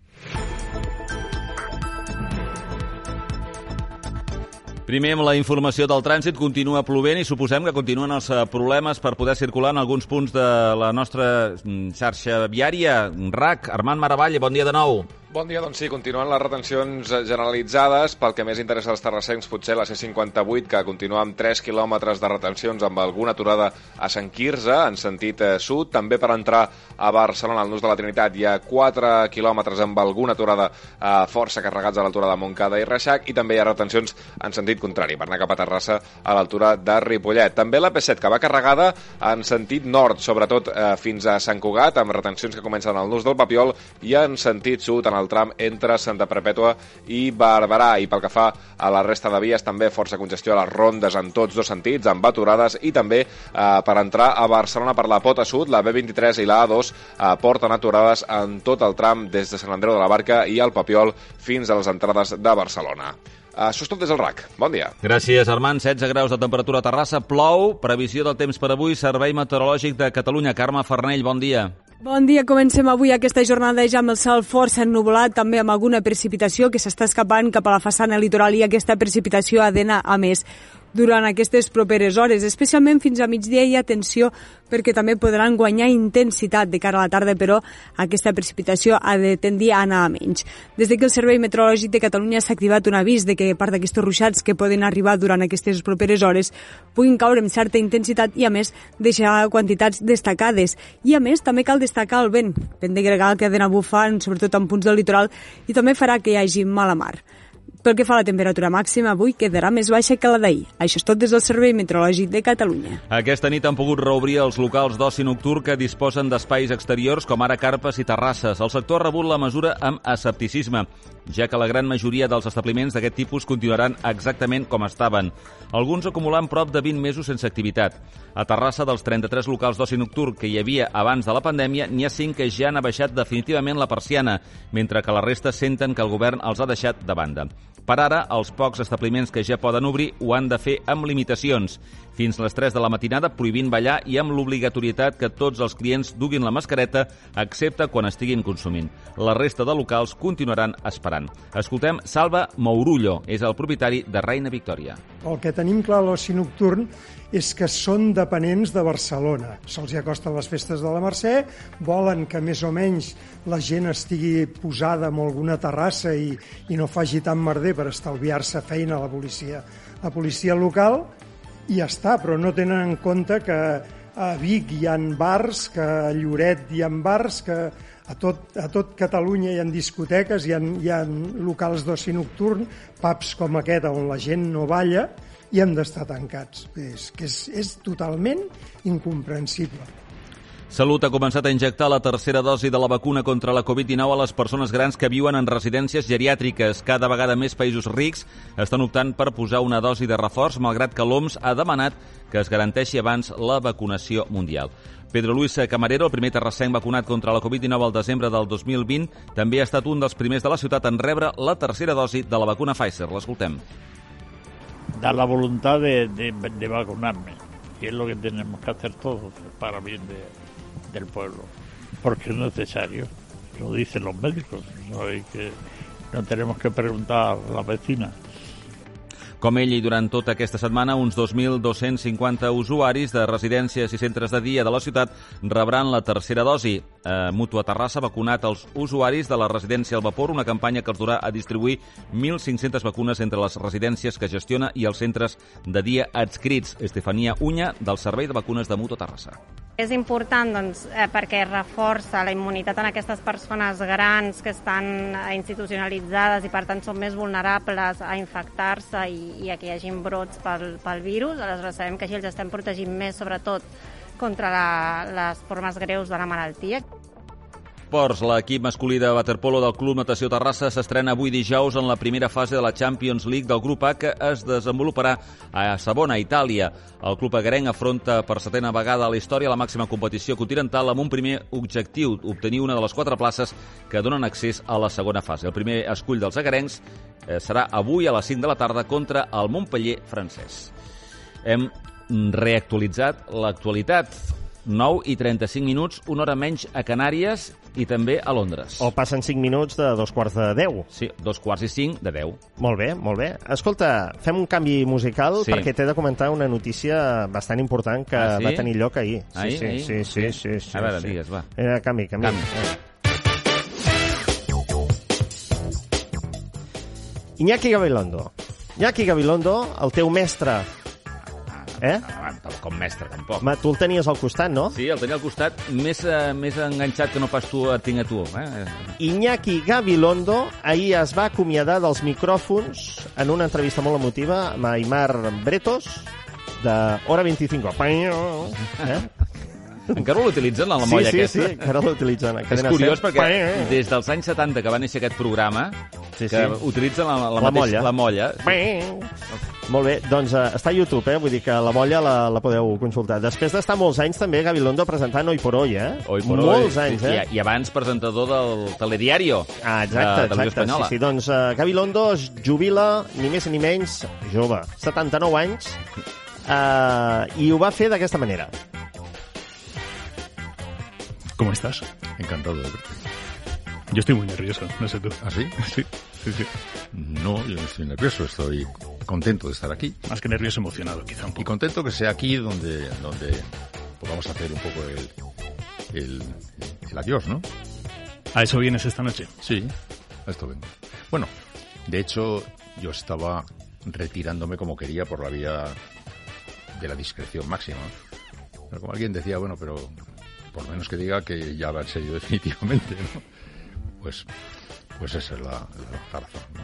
Primer, amb la informació del trànsit, continua plovent i suposem que continuen els eh, problemes per poder circular en alguns punts de la nostra mm, xarxa viària. R A C, Armand Maravalle, bon dia de nou. Bon dia, doncs sí, continuen les retencions generalitzades. Pel que més interessa als terrassencs, potser la C cinquanta-vuit, que continua amb tres quilòmetres de retencions amb alguna aturada a Sant Quirze, en sentit eh, sud. També per entrar a Barcelona, al Nus de la Trinitat, hi ha quatre quilòmetres amb alguna aturada eh, força carregats a l'altura de Montcada i Reixac, i també hi ha retencions en sentit contrari, per anar cap a Terrassa a l'altura de Ripollet. També la P set, que va carregada en sentit nord, sobretot eh, fins a Sant Cugat, amb retencions que comencen al Nus del Papiol, i en sentit sud, en el tram entre Santa Perpètua i Barberà. I pel que fa a la resta de vies, també força congestió a les rondes en tots dos sentits, amb aturades, i també eh, per entrar a Barcelona per la Pota Sud, la B vint-i-tres i la A dos eh, porten aturades en tot el tram des de Sant Andreu de la Barca i el Papiol fins a les entrades de Barcelona. Això és tot des del R A C. Bon dia. Gràcies, Armand. setze graus de temperatura a Terrassa, plou, previsió del temps per avui, Servei Meteorològic de Catalunya. Carme Farnell, bon dia. Bon dia, comencem avui aquesta jornada ja amb el cel força ennuvolat, també amb alguna precipitació que s'està escapant cap a la façana litoral, i aquesta precipitació ha d'anar a més durant aquestes properes hores, especialment fins a migdia. Hi ha atenció perquè també podran guanyar intensitat de cara a la tarda, però aquesta precipitació ha de tendir a anar a menys. Des que el Servei Meteorològic de Catalunya s'ha activat un avís de que part d'aquests ruixats que poden arribar durant aquestes properes hores puguin caure amb certa intensitat i, a més, deixar quantitats destacades. I, a més, també cal destacar el vent, vent de gregal que ha d'anar bufant, sobretot en punts del litoral, i també farà que hi hagi mala mar. Pel que fa a la temperatura màxima, avui quedarà més baixa que la d'ahir. Això és tot des del Servei Meteorològic de Catalunya. Aquesta nit han pogut reobrir els locals d'oci nocturn que disposen d'espais exteriors, com ara carpes i terrasses. El sector ha rebut la mesura amb escepticisme, ja que la gran majoria dels establiments d'aquest tipus continuaran exactament com estaven. Alguns acumulant prop de vint mesos sense activitat. A Terrassa, dels trenta-tres locals d'oci nocturn que hi havia abans de la pandèmia, n'hi ha cinc que ja han abaixat definitivament la persiana, mentre que la resta senten que el govern els ha deixat de banda. Per ara, els pocs establiments que ja poden obrir ho han de fer amb limitacions, fins les tres de la matinada, prohibint ballar i amb l'obligatorietat que tots els clients duguin la mascareta, excepte quan estiguin consumint. La resta de locals continuaran esperant. Escoltem Salva Mourullo, és el propietari de Reina Victòria. El que tenim clar a l'oci nocturn és que són dependents de Barcelona. Se'ls hi acosten les festes de la Mercè, volen que més o menys la gent estigui posada en alguna terrassa i, i no faci tant merder per estalviar-se feina a la policia, la policia local, i ja està, però no tenen en compte que a Vic hi ha bars, que a Lloret hi ha bars, que a tot, a tot Catalunya hi ha discoteques, hi ha, hi ha locals d'oci nocturn, pubs com aquest on la gent no balla, i hem d'estar tancats. És, que és, és totalment incomprensible. Salut ha començat a injectar la tercera dosi de la vacuna contra la covid dinou a les persones grans que viuen en residències geriàtriques. Cada vegada més països rics estan optant per posar una dosi de reforç, malgrat que l'O M S ha demanat que es garanteixi abans la vacunació mundial. Pedro Luis Camarero, el primer terrassenc vacunat contra la covid dinou al desembre del dos mil vint, també ha estat un dels primers de la ciutat en rebre la tercera dosi de la vacuna Pfizer. L'escoltem. Da la voluntad de, de, de vacunarme, y es lo que tenemos que hacer todos para bien de, del pueblo, porque es necesario, lo dicen los médicos, no hay que, no tenemos que preguntar a la vecina. Com ell, i durant tota aquesta setmana, uns dos mil dos-cents cinquanta usuaris de residències i centres de dia de la ciutat rebran la tercera dosi. Eh, Mútua Terrassa ha vacunat els usuaris de la residència al Vapor, una campanya que els durà a distribuir mil cinc-centes vacunes entre les residències que gestiona i els centres de dia adscrits. Estefania Uña, del Servei de Vacunes de Mútua Terrassa. És important doncs, eh, perquè reforça la immunitat en aquestes persones grans que estan institucionalitzades i per tant són més vulnerables a infectar-se i, i a que hi hagi brots pel, pel virus. Aleshores sabem que així els estem protegint més, sobretot contra la, les formes greus de la malaltia. Esports, l'equip masculí de waterpolo del Club Natació Terrassa s'estrena avui dijous en la primera fase de la Champions League del grup A, que es desenvoluparà a Savona, Itàlia. El club agrenc afronta per setena vegada a la història la màxima competició continental amb un primer objectiu, obtenir una de les quatre places que donen accés a la segona fase. El primer escull dels agrencs eh, serà avui a les cinc de la tarda contra el Montpeller francès. Hem reactualitzat l'actualitat. nou i trenta-cinc minuts, una hora menys a Canàries i també a Londres. O passen cinc minuts de dos quarts de deu. Sí, dos quarts i cinc de deu. Molt bé, molt bé. Escolta, fem un canvi musical sí. perquè t'he de comentar una notícia bastant important que ah, sí? va tenir lloc ahir. Sí, ahir, sí, ahir? sí, sí, sí, sí. A veure, sí. digues, va. Eh, canvi, canvi. canvi. Iñaki Gabilondo. Iñaki Gabilondo, el teu mestre. Eh? Com mestre, tampoc. Ma, tu el tenies al costat, no? Sí, el tenia al costat, més, uh, més enganxat que no pas tu et tinc a tu. Eh? Iñaki Gabilondo ahir es va acomiadar dels micròfons en una entrevista molt emotiva amb Aimar Bretos, de Hora vint-i-cinc. Eh? Encara l'utilitzen, la molla sí, sí, aquesta? Sí, sí, encara l'utilitzen. És curiós perquè des dels anys setanta que va néixer aquest programa, sí, que sí. utilitzen la, la, la mateix, molla. La molla. Sí. Molt bé, doncs uh, està a YouTube, eh? Vull dir que la molla la, la podeu consultar. Després d'estar molts anys també Gabilondo presentant Hoy por Hoy, eh? Hoy por molts hoy, anys, sí, eh? I, I abans presentador del Telediario. Ah, exacte, de exacte. Sí, sí, doncs uh, Gabilondo es jubila, ni més ni menys, jove, setanta-nou anys, uh, i ho va fer d'aquesta manera. ¿Cómo estás? Encantado de verte. Yo estoy muy nervioso, no sé tú. ¿Ah, sí? Sí, sí, sí. No, yo no estoy nervioso, estoy contento de estar aquí. Más que nervioso, emocionado, quizá un poco. Y contento que sea aquí donde, donde podamos hacer un poco el, el, el adiós, ¿no? ¿A eso vienes esta noche? Sí, a esto vengo. Bueno, de hecho, yo estaba retirándome como quería por la vía de la discreción máxima. Pero como alguien decía, bueno, pero por lo menos que diga que ya va en serio definitivamente, ¿no? Pues, pues esa és la, la, la razón, ¿no?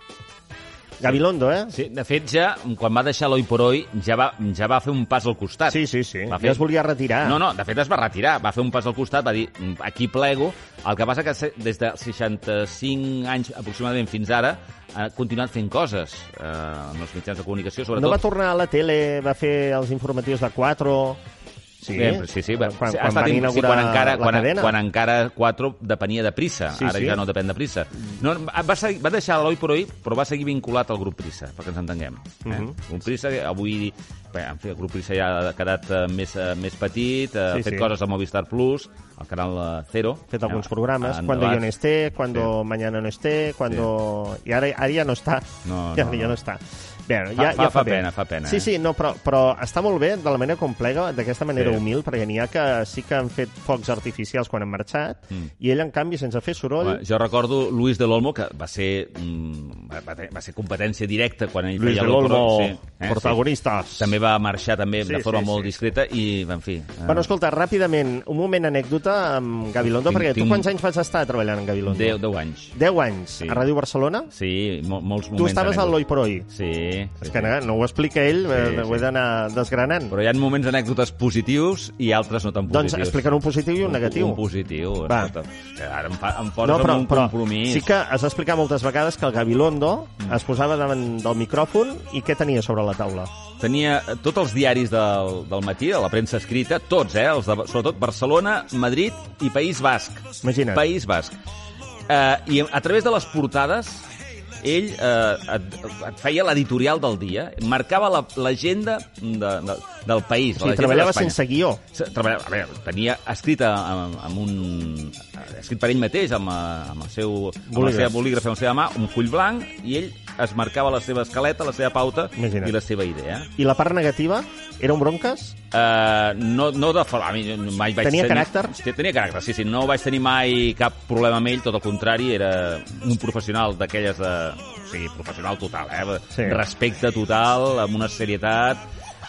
Gabilondo, eh? Sí, de fet, ja, quan va deixar l'Hoy por Hoy, ja va, ja va fer un pas al costat. Sí, sí, sí. Va fer... Ja es volia retirar. No, no, de fet es va retirar. Va fer un pas al costat, va dir, aquí plego. El que passa que des de seixanta-cinc anys aproximadament fins ara ha continuat fent coses eh, en els mitjans de comunicació, sobretot. No va tornar a la tele, va fer els informatius de quatre... Sí, Bé, sí, sí. Quan, quan, ha quan van inaugurar sí, quan encara, la quan, cadena. Quan encara quatre depenia de Prisa. Sí, Ara sí. ja no depèn de Prisa. No, va, seguir, va deixar l'Hoy por Hoy, però va seguir vinculat al grup Prisa, perquè ens entenguem. Eh? Uh-huh. El grup Prisa, avui... Bé, en fi, el grup Prisa ja ha quedat uh, més, uh, més petit, uh, ha sí, fet sí. coses a Movistar Plus, al canal uh, Cero. Ha fet alguns eh, programes, Cuando yo no esté, Cuando sí. mañana no esté, Cuando... Sí. I ara, ara ja no està. No, ja, no, ja no. no està. Bé, fa, ja, fa, ja fa, fa pena, fa pena. Sí, eh? sí, no, però, però està molt bé de la manera com plega, d'aquesta manera sí. humil, perquè n'hi ha que sí que han fet focs artificials quan han marxat, mm. i ell, en canvi, sense fer soroll... Home, jo recordo Luis de l'Olmo, que va ser, mm, va, va ser competència directa quan ell Luis feia de l'Olmo, sí, eh, protagonistes. Sí. També va marxar també sí, de forma sí, molt sí. discreta i, en fi... Eh... Bueno, escolta, ràpidament, un moment anècdota amb Gabilondo, tinc, perquè tinc... tu quants anys vas estar treballant amb Gabilondo? Deu, deu anys. Deu anys? Sí. A Ràdio Barcelona? Sí, mol, molts moments. Tu estaves al l'Hoy por Hoy? Sí. És sí, que sí. no ho explica ell, sí, ho he sí. d'anar desgranant. Però hi ha moments anècdotes positius i altres no tan positius. Doncs explica'n un positiu i un negatiu. Un, un positiu. Va. Escolta, ara em, fa, em poses no, però, un però compromís. Sí que has explicat moltes vegades que el Gabilondo mm. es posava davant del micròfon i què tenia sobre la taula? Tenia tots els diaris del, del matí, de la premsa escrita, tots, eh? Els de, sobretot Barcelona, Madrid i País Basc. Imagina't. País Basc. Uh, I a través de les portades ell eh, et, et feia l'editorial del dia, marcava l'agenda de, de, del país. Sí, treballava sense guió. Treballava, a veure, tenia escrita amb, amb un... escrit per ell mateix, amb, amb, el seu, amb la seva bolígraf, amb la seva mà, un full blanc, i ell es marcava la seva escaleta, la seva pauta Imagina't. I la seva idea. I la part negativa? Era un bronques? Uh, no, no de forma... A mi mai vaig tenia tenir, caràcter? Tenia caràcter, sí, sí. No vaig tenir mai cap problema amb ell, tot el contrari, era un professional d'aquelles de... O sigui, professional total, eh? Sí. Respecte total, amb una serietat...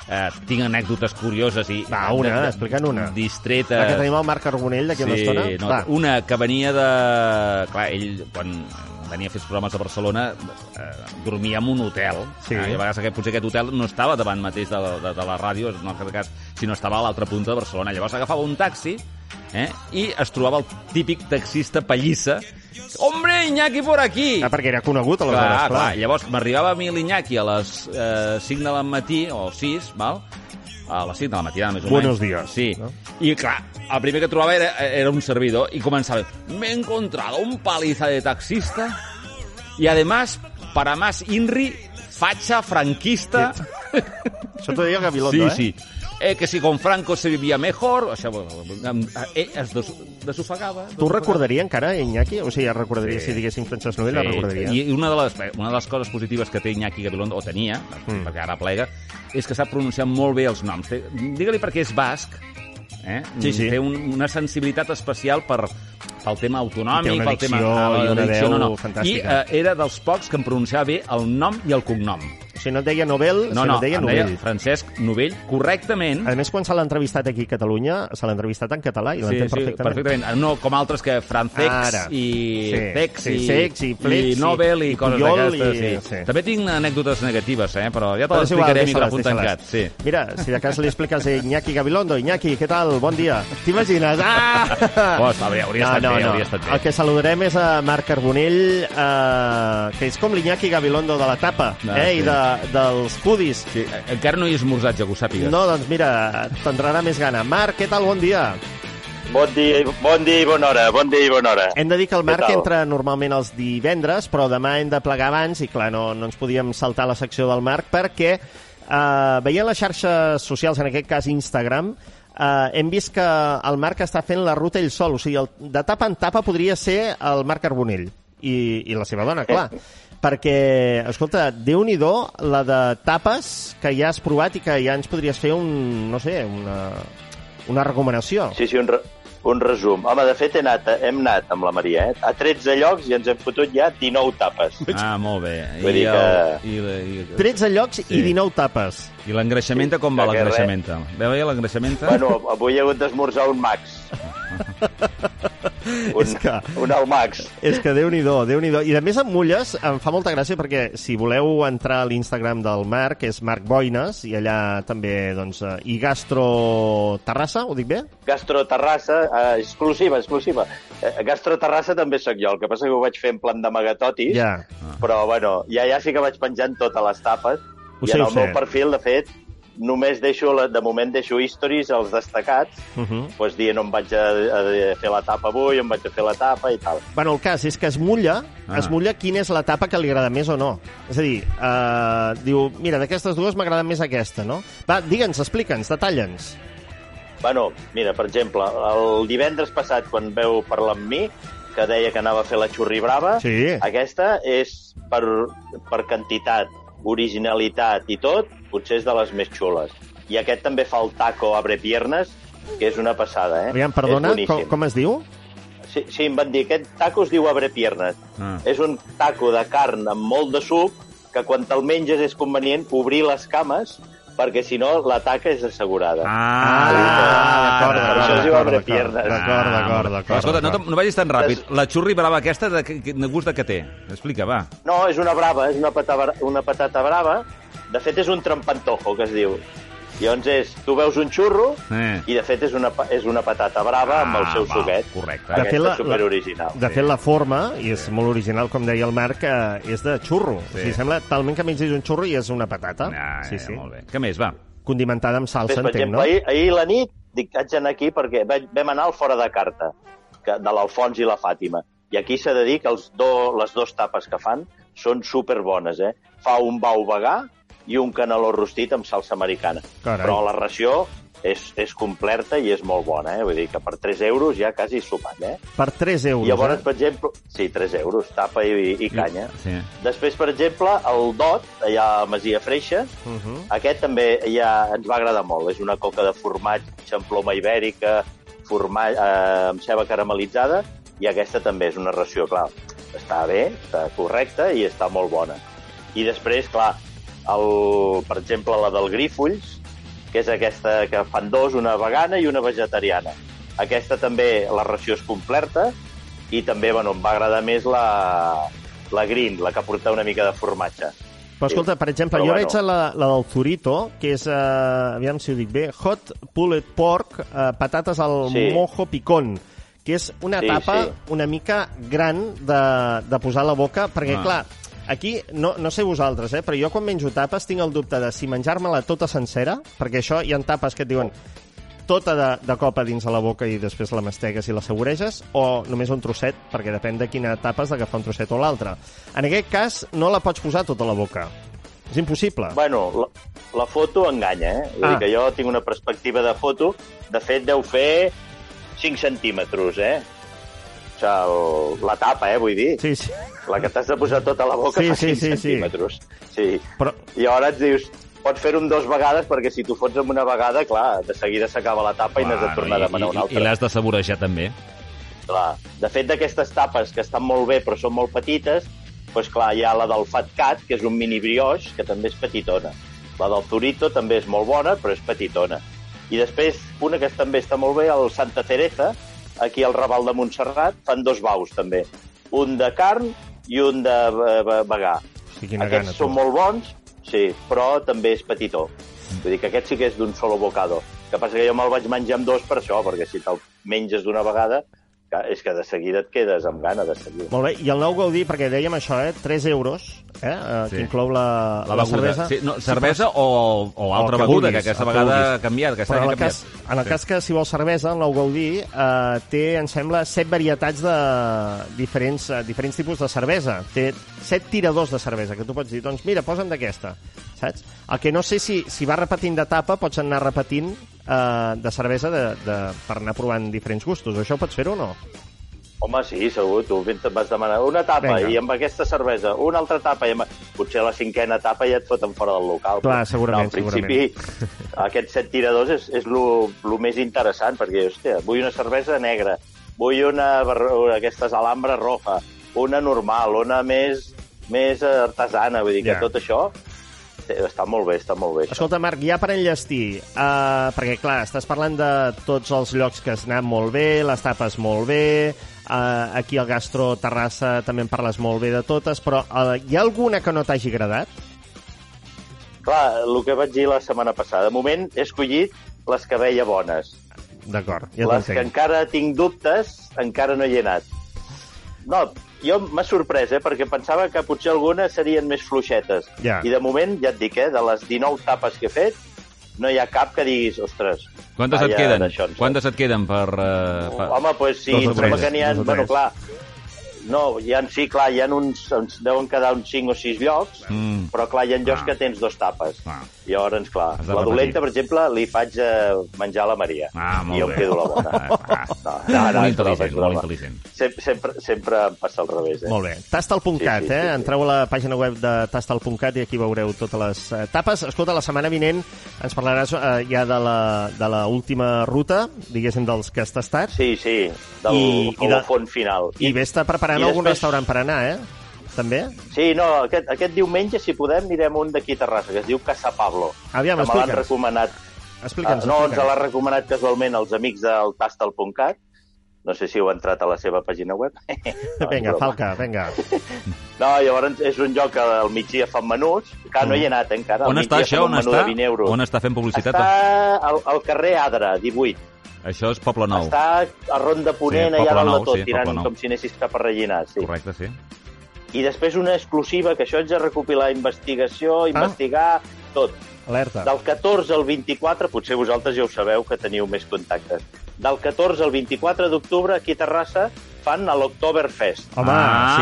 eh, tinc anècdotes curioses i... Va, una, explica'n una. Distretes. La que tenim el Marc Carbonell d'aquí sí, una estona? No, Va. una que venia de... Clar, ell, quan venia a fer els programes a Barcelona, eh, dormia en un hotel. Sí. Eh, I a vegades aquest, potser aquest hotel no estava davant mateix de, de, de la ràdio, en aquest cas, sinó estava a l'altra punta de Barcelona. Llavors agafava un taxi eh, i es trobava el típic taxista pallissa. Hombre, Iñaki por aquí! Ah, perquè era conegut, aleshores, clar, clar. clar. Llavors m'arribava a mi l'Iñaki a les eh, cinc del matí, o sis, val? A les cinc de la matinada, més o menys. Buenos días. Sí. ¿No? I, clar, el primer que trobava era, era un servidor i començava, me he encontrado un paliza de taxista y además, para más Inri, facha franquista... Això t'ho deia Gabilondo, sí, eh? Sí, sí. Eh, que si con Franco se vivia mejor... O sigui, eh, es des, desofegava. Tu recordaria encara, Iñaki? O sigui, ja recordaria, Sí. si diguéssim Francesc Novell, Sí. la recordaria. I una de, les, una de les coses positives que té Iñaki Gabilondo, o tenia, mm. perquè ara plega, és que sap pronunciar molt bé els noms. Té, digue-li perquè és basc, eh? Sí, sí. Té un, una sensibilitat especial per, pel tema autonòmic, Té una pel tema... dicció ah, i una dicció, veu no, no. fantàstica. I eh, era dels pocs que em pronunciava bé el nom i el cognom. O sigui, no et deia Nobel, no, sinó no, et deia em Novell. deia Francesc Novell, correctament. A més, quan se l'ha entrevistat aquí a Catalunya, se l'ha entrevistat en català i l'entén sí, perfectament. perfectament. No com altres que Francex Ara. i Sí, Tex sí, i, Sex i Flex i Nobel i, i coses Puyol d'aquestes. i- Sí. sí. També tinc anècdotes negatives, eh? Però ja te Però és igual, l'explicaré a deixa-les, micròfon tancat. Sí. deixa-les. Mira, si de cas li expliques a Iñaki Gabilondo. Iñaki, què tal? Bon dia. T'imagines? Ah! Oh, està bé, hauria estat no, bé, no. hauria estat bé. El que saludarem és a Marc Carbonell, eh, que és com l'Iñaki Gabilondo de la tapa, Ah, eh, sí. i de, dels foodies. Sí, encara no hi he esmorzat, ja que ho sàpigues. No, doncs mira, t'entrarà més gana. Marc, què tal? Bon dia. Bon dia, bon dia i bona hora, bon dia i bona hora. Hem de dir que el Què Marc tal? entra normalment els divendres, però demà hem de plegar abans i, clar, no, no ens podíem saltar la secció del Marc perquè, eh, veient les xarxes socials, en aquest cas Instagram, eh, hem vist que el Marc està fent la ruta ell sol. O sigui, el, de tapa en tapa podria ser el Marc Carbonell i, i la seva dona, clar. Perquè, escolta, Déu-n'hi-do la de tapes que ja has provat i que ja ens podries fer un, no sé, una, una recomanació. Sí, sí, un, re, un resum. Home, de fet, he anat, hem anat amb la Maria, eh? A tretze llocs i ens hem fotut ja dinou tapes. Ah, molt bé. Vull dir que- I, i, tretze llocs Sí. i dinou tapes. I l'engreixamenta, com va que l'engreixamenta? Veu bé l'engreixamenta? Bueno, avui he hagut d'esmorzar un Max. Un, És que- un al Max. És que Déu-n'hi-do, Déu-n'hi-do. I a més amb mulles em fa molta gràcia perquè si voleu entrar a l'Instagram del Marc, és Marc Boines, i allà també, doncs, eh, i Gastro Terrassa, ho dic bé? Gastro Terrassa, eh, exclusiva, exclusiva. Eh, Gastro Terrassa també sóc jo, el que passa que ho vaig fer en plan d'amagatotis, Ja. però bueno, ja, ja sí que vaig penjant totes les tapes, Ho i sé, en ho el meu sé. perfil, de fet, només deixo, la- de moment deixo stories als destacats, Uh -huh. doncs dient on vaig a, a fer la tapa avui, on vaig a fer la tapa i tal. Bueno, el cas és que es mulla, Ah. es mulla quina és l'etapa que li agrada més o no. És a dir, eh, diu, mira, d'aquestes dues m'agrada més aquesta, no? Va, digue'ns, explica'ns, detalla'ns. Bueno, mira, per exemple, el divendres passat, quan veu parlar amb mi, que deia que anava a fer la xurri brava, Sí. aquesta és per, per quantitat, originalitat i tot, potser és de les més xules. I aquest també fa el taco abre piernas, que és una passada, eh? Aviam, perdona, És boníssim. com, com es diu? Sí, sí, em van dir, aquest taco es diu abre piernas. Ah. És un taco de carn amb molt de suc, que quan te'l menges és convenient obrir les cames, perquè si no la taca és assegurada. Ah, d'acord, per d'acord, això es diu d'acord, abre d'acord, piernas. d'acord, d'acord, Però, d'acord. escolta, no, te- no vagis tan ràpid. La xurri brava aquesta, de, de, de gust de què té? Explica, va. No, és una brava, és una patata, una patata brava. De fet, és un trampantojo, que es diu. Llavors és, tu veus un xurro Eh. i de fet és una, pa- és una patata brava amb el seu val, suquet. correcte. De Aquesta fet, la- és superoriginal. De fet, la forma, i és molt original, com deia el Marc, eh, és de xurro. O sigui, sembla talment que mengis un xurro i és una patata. Ah, sí, ja, sí. molt bé. Què més, va? Condimentada amb salsa, Després, per entenc, exemple, no? ahir, ahir la nit dic, haig d'anar aquí perquè vaig, vam anar al fora de carta, que, de l'Alfons i la Fàtima. I aquí s'ha de dir que els do, les dues tapes que fan són superbones, eh? Fa un bau vegà i un caneló rostit amb salsa americana. Carai. Però la ració és, és completa i és molt bona, eh? Vull dir que per tres euros ja quasi sopat, eh? Per tres euros, I llavors, eh? per exemple... Sí, tres euros, tapa i, i canya. Sí. Després, per exemple, el Dot, allà a Masia Freixa, Uh -huh. aquest també ja ens va agradar molt. És una coca de formatge amb ploma ibèrica, formatge, eh, amb ceba caramelitzada, i aquesta també és una ració, clar. Està bé, està correcta i està molt bona. I després, clar, el, per exemple, la del Grífolls, que és aquesta que fan dos, una vegana i una vegetariana. Aquesta també, la ració és completa, i també, bueno, em va agradar més la, la green, la que porta una mica de formatge. Però escolta, per exemple, Però jo bueno. veig la, la del Zurito, que és, uh, aviam si ho dic bé, hot pulled pork, uh, patates al Sí. mojo picón, que és una Sí, tapa sí. una mica gran de, de posar a la boca, perquè, Ah. clar, aquí, no, no sé vosaltres, eh, però jo quan menjo tapes tinc el dubte de si menjar-me-la tota sencera, perquè això hi ha tapes que et diuen tota de, de cop a dins de la boca i després la mastegues i la assaboreges, o només un trosset, perquè depèn de quina tapa has d'agafar un trosset o l'altre. En aquest cas, no la pots posar tota a la boca. És impossible. Bueno, la, la foto enganya, eh? Vull Ah. dir que jo tinc una perspectiva de foto, de fet deu fer cinc centímetres, eh? O sigui, la tapa, eh, vull dir. Sí, sí. La que t'has de posar tota a la boca Sí, fa sí, cinc sí, sí. centímetres. Sí. Però... I ara et dius, pots fer-ho en dues vegades, perquè si tu fots amb una vegada, clar, de seguida s'acaba la tapa i n'has de tornar a demanar una I, altra. i l'has de saborejar també. Clar. De fet, d'aquestes tapes que estan molt bé però són molt petites, doncs clar, hi ha la del Fat Cat, que és un mini brioix, que també és petitona. La del Zurito també és molt bona, però és petitona. I després, una que també està molt bé, el Santa Teresa, aquí al Raval de Montserrat, fan dos baus també. Un de carn i un de vegà. Sí, quina Aquests gana, tu. són molt bons, sí, però també és petitó. Vull dir que aquest sí que és d'un solo bocado. El que passa que jo me'l vaig menjar amb dos per això, perquè si te'l menges d'una vegada, és que de seguida et quedes amb gana de seguir. Molt bé, i el nou Gaudí, perquè dèiem això, eh? tres euros, eh? eh Sí. que inclou la, La beguda. cervesa. Sí, no, cervesa o, o altra el que beguda, vulguis, que aquesta el que vegada vulguis. ha canviat, aquesta Però any en ha el canviat. cas, en el Sí. cas que si vols cervesa, el nou Gaudí eh, té, em sembla, set varietats de diferents, eh, diferents tipus de cervesa. Té set tiradors de cervesa, que tu pots dir, doncs mira, posa'm d'aquesta, saps? El que no sé si, si va repetint de tapa, pots anar repetint eh, de cervesa de, de, per anar provant diferents gustos. Això ho pots fer o no? Home, sí, segur. Tu et vas demanar una tapa Vinga. i amb aquesta cervesa, una altra tapa, i amb... potser la cinquena tapa ja et foten fora del local. Clar, però, segurament, no, en principi, aquests set tiradors és, és lo, lo més interessant, perquè, hòstia, vull una cervesa negra, vull una, aquestes alhambra roja, una normal, una més, més artesana, vull dir que Ja. tot això està molt bé, està molt bé. Això. Escolta, Marc, ja per enllestir, uh, perquè, clar, estàs parlant de tots els llocs que has anat molt bé, les tapes molt bé, uh, aquí al Gastro Terrassa també en parles molt bé de totes, però uh, hi ha alguna que no t'hagi agradat? Clar, el que vaig dir la setmana passada, de moment he escollit les que veia bones. D'acord, ja Les que t'entenc. encara tinc dubtes, encara no hi he anat. No, jo m'ha sorprès, eh, perquè pensava que potser algunes serien més fluixetes. Ja. I de moment, ja et dic, eh, de les dinou tapes que he fet, no hi ha cap que diguis, ostres... Quantes et vaya queden? d'això, en Quantes et queden per... Uh, per... Home, doncs pues, sí, Dos o em sembla tres, que n'hi ha... dos o Bueno, tres. clar, no, hi ha, sí, clar, hi ha uns... Ens deuen quedar uns cinc o sis llocs, Mm. però, clar, hi ha llocs Ah. que tens dos tapes. Ah. I llavors, clar, Has de la repetir. dolenta, per exemple, li faig eh, menjar a la Maria. Ah, molt I jo bé. em quedo la bona. Ah, ah. No, no, no, Molt és broma, intel·ligent, és broma. molt intel·ligent. Sempre, sempre, sempre em passa al revés, eh? Molt bé. Tastal punt cat, Sí, sí, eh? sí, sí. Entreu a la pàgina web de tastal punt cat i aquí veureu totes les eh, tapes. Escolta, la setmana vinent ens parlaràs eh, ja de la, de la última ruta, diguéssim, dels que has tastat. Sí, sí, del I- i colofon final. I vés-te preparant i algun després- restaurant per anar, eh? També? Sí, no, aquest, aquest diumenge, si podem, anirem un d'aquí a Terrassa, que es diu Casa Pablo. Aviam, que me l'han explica'ns. recomanat. Explica'ns, Ah, no, ens explica'ns. l'ha recomanat casualment els amics del tastal punt cat. No sé si heu entrat a la seva pàgina web. No, Vinga, és broma. Falca, vinga. No, llavors és un lloc que al migdia fan menuts, que no hi he anat eh, encara. On Al està migdia això? fan On un menú està? de vint euros. On està fent publicitat? Està al, al carrer Adra, divuit. Això és Poble Nou. Està a Ronda Ponent, Sí, allà Poble dalt Nou, de tot, sí, tirant Poble Nou. com si anessis cap a rellenar. Sí. Correcte, sí. I després una exclusiva, que això haig de recopilar investigació, investigar, tot. Alerta. Del catorze al vint-i-quatre, potser vosaltres ja ho sabeu, que teniu més contactes. Del catorze al vint-i-quatre d'octubre, aquí a Terrassa, fan a l'Oktoberfest. Home,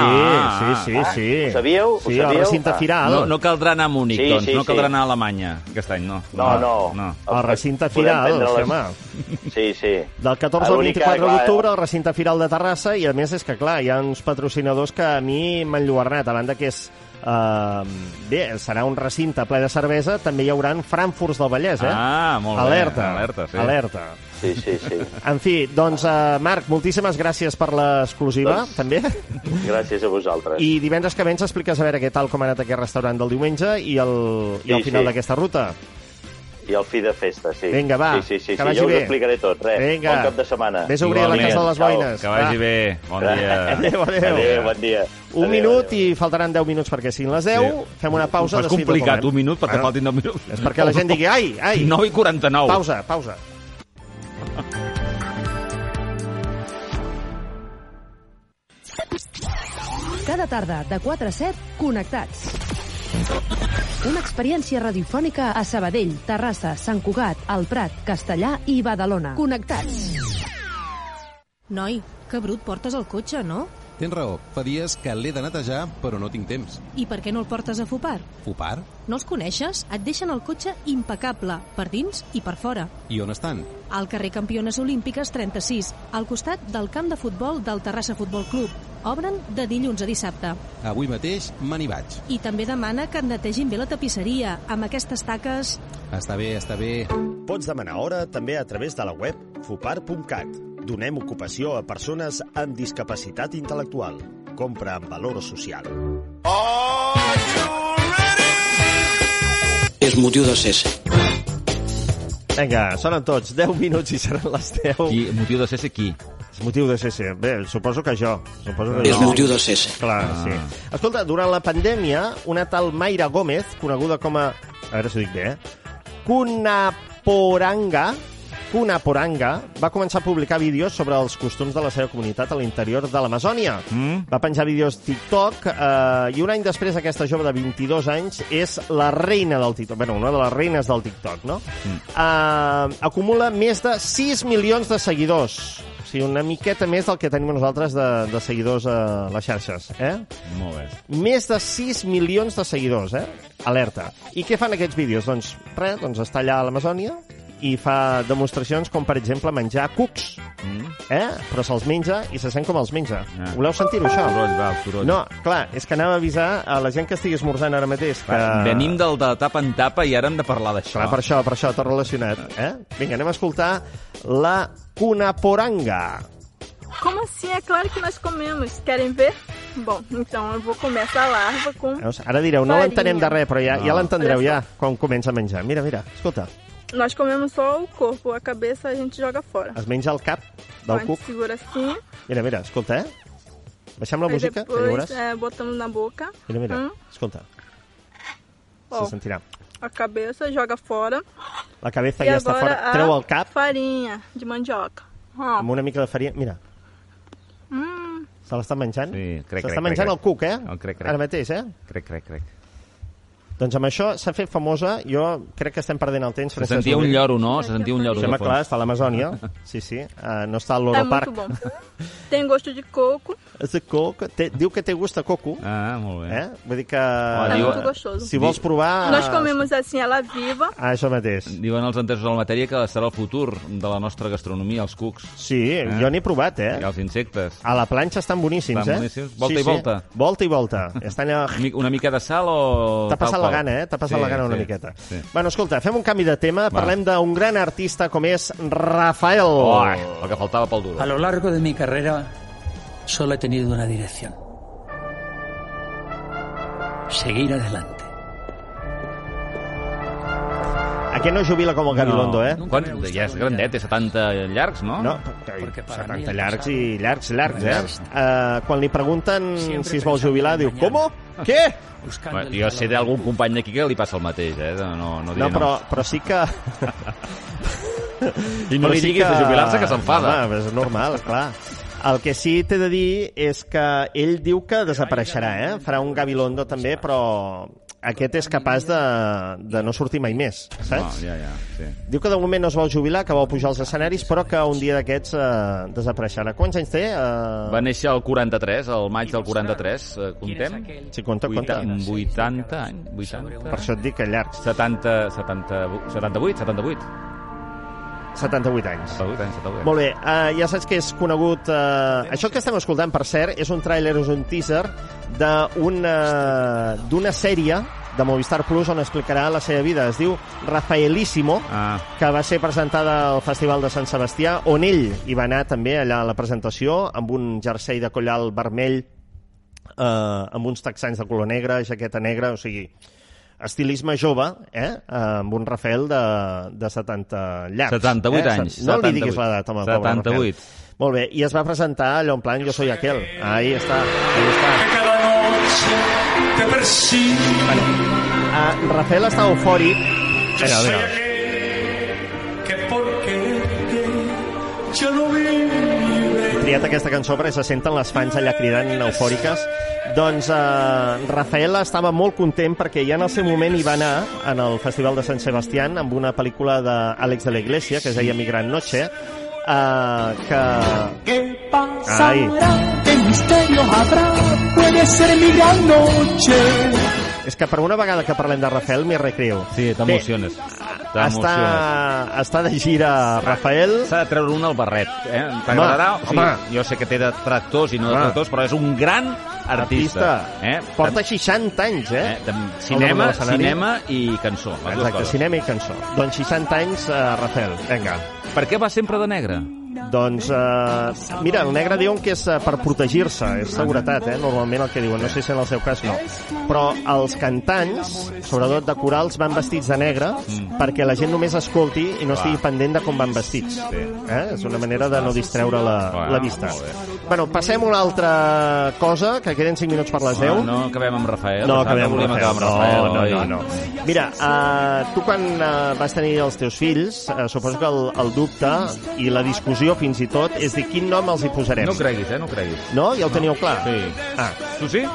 Ah, sí, sí, sí, sí. Ho sabíeu? Ho Sí, al sabíeu? recinte Ah. firal. No, no caldrà anar a Múnich, Sí, doncs. sí, no caldrà sí. anar a Alemanya aquest any, no. No, no. no. Al recinte Podem firal, prendre sí, les- home. Sí, sí. Del catorze al L'única, vint-i-quatre clar, d'octubre al recinte firal de Terrassa, i a més és que, clar, hi ha uns patrocinadors que a mi m'han lluernat, a banda que és... Uh, bé, serà un recinte ple de cervesa, també hi haurà Frankfurts del Vallès, eh? Ah, molt bé. Alerta, Alerta, sí. alerta. Sí, sí, sí. En fi, doncs, uh, Marc, moltíssimes gràcies per l'exclusiva, Doncs- també. Gràcies a vosaltres. I divendres que ve ens expliques a veure què tal com ha anat aquest restaurant del diumenge i el, i el Sí, final sí. d'aquesta ruta. I el fi de festa, sí. Vinga, va, sí, sí, sí, que sí. vagi Jo us bé. ho explicaré tot, res. Vinga. Bon cap de setmana. Vés a obrir la Casa de les Boines. Que vagi Va. bé. Bon dia. Adéu, adéu. Adéu, bon dia. Un Adéu, minut adéu. i faltaran deu minuts perquè siguin les deu. Sí. Fem una pausa. Ho fas complicat, un minut, perquè faltin deu minuts. És perquè la gent digui, ai, ai. nou i quaranta-nou. Pausa, pausa. Cada tarda, de quatre a set, Connectats. Una experiència radiofònica a Sabadell, Terrassa, Sant Cugat, El Prat, Castellà i Badalona. Connectats. Noi, que brut portes el cotxe, no? Tens raó, fa dies que l'he de netejar, però no tinc temps. I per què no el portes a Fupar? Fupar? No els coneixes? Et deixen el cotxe impecable, per dins i per fora. I on estan? Al carrer Campiones Olímpiques trenta-sis, al costat del camp de futbol del Terrassa Futbol Club. Obren de dilluns a dissabte. Avui mateix me n'hi vaig. I també demana que et netegin bé la tapisseria, amb aquestes taques... Està bé, està bé. Pots demanar hora també a través de la web fupar punt cat. Donem ocupació a persones amb discapacitat intel·lectual. Compra amb valor social. És motiu de cese. Vinga, sonen tots. deu minuts i seran les deu. I motiu de cese qui? És motiu de cese. Bé, suposo que jo. Suposo que És jo. motiu de cese. Clar, ah. sí. Escolta, durant la pandèmia, una tal Mayra Gómez, coneguda com a... A veure si ho dic bé, eh? Kunaporanga, Kunaporanga, va començar a publicar vídeos sobre els costums de la seva comunitat a l'interior de l'Amazònia. Mm. Va penjar vídeos TikTok eh, i un any després aquesta jove de vint-i-dos anys és la reina del TikTok. Bé, una de les reines del TikTok, no? Mm. Eh, acumula més de sis milions de seguidors. O sigui, una miqueta més del que tenim nosaltres de, de seguidors a les xarxes, eh? Molt bé. Més de sis milions de seguidors, eh? Alerta. I què fan aquests vídeos? Doncs res, doncs està allà a l'Amazònia i fa demostracions com, per exemple, menjar cucs, mm. eh? Però se'ls menja i se sent com els menja. Ah. Voleu sentir-ho, això? Soroll, va, soroll. No, clar, és que anava a avisar a la gent que estigui esmorzant ara mateix. Que... Va, venim del de tapa en tapa i ara hem de parlar d'això. Clar, per això, per això, tot relacionat. Eh? Vinga, anem a escoltar la Kunaporanga. Como assim? É claro que nós comemos. Querem ver? Bom, então eu vou comer essa larva com Ara direu, no l'entenem de res, però ja, no. ja l'entendreu ja quan comença a menjar. Mira, mira, escolta. Nós comemos só o corpo, a cabeça a gente joga fora. Es menja el cap del a gente cuc. segura assim. Mira, mira, escolta, eh? Baixem la Aí música, que depois veuràs. é, botamos na boca. Mira, mira, Hum. escolta. Ó, Se sentirà. a cabeça joga fora. La cabeza e ja està agora fora. Treu el cap a farinha de mandioca. Ó. amb una mica de farina. Mira, Hum. se l'està menjant. Sí, crec, S'està crec, menjant crec, el cuc, eh? El crec, crec. Ara mateix, eh? Crec, crec, crec. Doncs amb això s'ha fet famosa. Jo crec que estem perdent el temps. Se sentia un lloro, no? Se sentia un lloro. Sembla clar, està a l'Amazònia. Sí, sí. Uh, no està al É Loro muito Park. bom. Tem gosto de coco. És de coco. Té, diu que té gust a coco. Ah, molt bé. Eh? Vull dir que... É muito gostoso. Si vols provar... Nós comemos assim ela viva. Ah, això mateix. Diuen els entesos de la matèria que serà el futur de la nostra gastronomia, els cucs. Sí, eh? jo n'he provat, eh? I els insectes. A la planxa estan boníssims, Estan eh? boníssims. Volta sí, i volta. Sí. Volta i volta. Estan a... Una mica de sal o... T'ha passat la qual? gana, eh? T'ha passat sí, la gana una sí, miqueta. Sí. Bueno, escolta, fem un canvi de tema. Va. Parlem d'un gran artista com és Rafael. Oh, el que faltava pel duro. A lo largo de mi carrera solo he tenido una dirección. Seguir adelante. Aquest no jubila com el Gabilondo, eh? Quan, ja és grandet, té setanta llargs, no? No, setanta llargs i llargs, llargs, eh? Uh, quan li pregunten si es vol jubilar, diu, ¿cómo? Què? Bueno, jo sé d'algun company d'aquí que li passa el mateix, eh? No, no, no però, però sí que... I no li diguis de jubilar-se, que s'enfada. Home, és normal, clar. El que sí t'he de dir és que ell diu que desapareixerà, eh? Farà un Gabilondo també, però aquest és capaç de, de no sortir mai més, saps? No, ja, ja, sí. Diu que de moment no es vol jubilar, que vol pujar als escenaris, però que un dia d'aquests eh, desapareixerà. Quants anys té? Eh... Va néixer el quaranta-tres, el maig del quaranta-tres, eh, comptem? Sí, compta, compta. vuitanta anys, vuitanta. Per això et dic que llarg. setanta, setanta, setanta-vuit, setanta-vuit. setanta-vuit anys. setanta-vuit anys, setanta-vuit. Molt bé, uh, ja saps que és conegut... Uh, això que estem escoltant, per cert, és un tràiler, és un teaser d'una d'una sèrie de Movistar Plus on explicarà la seva vida. Es diu Rafaelísimo, ah. que va ser presentada al Festival de Sant Sebastià, on ell hi va anar també allà a la presentació, amb un jersei de collal vermell, uh, amb uns texans de color negre, jaqueta negra, o sigui... estilisme jove, eh? amb un Rafael de, de setanta llargs. setanta-vuit eh? anys. No li diguis l'edat, home, pobre Rafael. setanta-vuit. Molt bé, i es va presentar allò en plan, jo soy aquel. Ahí està, ahí està. Bueno, uh, Rafael està eufòric. Vinga, vinga. He triat aquesta cançó perquè se senten les fans allà cridant eufòriques. Doncs uh, Rafael estava molt content perquè ja en el seu moment hi va anar en el Festival de Sant Sebastián amb una pel·lícula d'Àlex de la Iglesia que es deia Mi Gran Noche, uh, que... ¿Qué pasará? ¿Qué misterio habrá? Puede ser mi gran noche. És que per una vegada que parlem de Rafael m'hi recreo. Sí, t'emociones. Està, està de gira Rafael. S'ha de treure un al barret. Eh? T'agradarà? Home, home. Sí, jo sé que té detractors i no detractors, però és un gran artista. artista. Eh? Porta seixanta anys, eh? eh? Cinema, cinema i cançó. Exacte, cinema i cançó. Doncs seixanta anys, uh, Rafael. Vinga. Per què va sempre de negre? Doncs, uh, mira, el negre diuen que és uh, per protegir-se, és seguretat, eh? Normalment el que diuen, no sé si en el seu cas no. Però els cantants, sobretot de corals, van vestits de negre mm. perquè la gent només escolti i no estigui pendent de com van vestits. Sí. Eh? És una manera de no distreure la, bueno, la vista. Bueno, passem a una altra cosa, que queden cinc minuts per les deu. No, no acabem amb Rafael. No acabem amb Rafael. Amb Rafael. No, no, no, no. Mira, uh, tu quan uh, vas tenir els teus fills, uh, suposo que el, el dubte i la discussió fins i tot és dir quin nom els hi posarem. No creguis, eh? No creguis. No? Ja ho teníeu clar? Sí. Ah. Tu sí?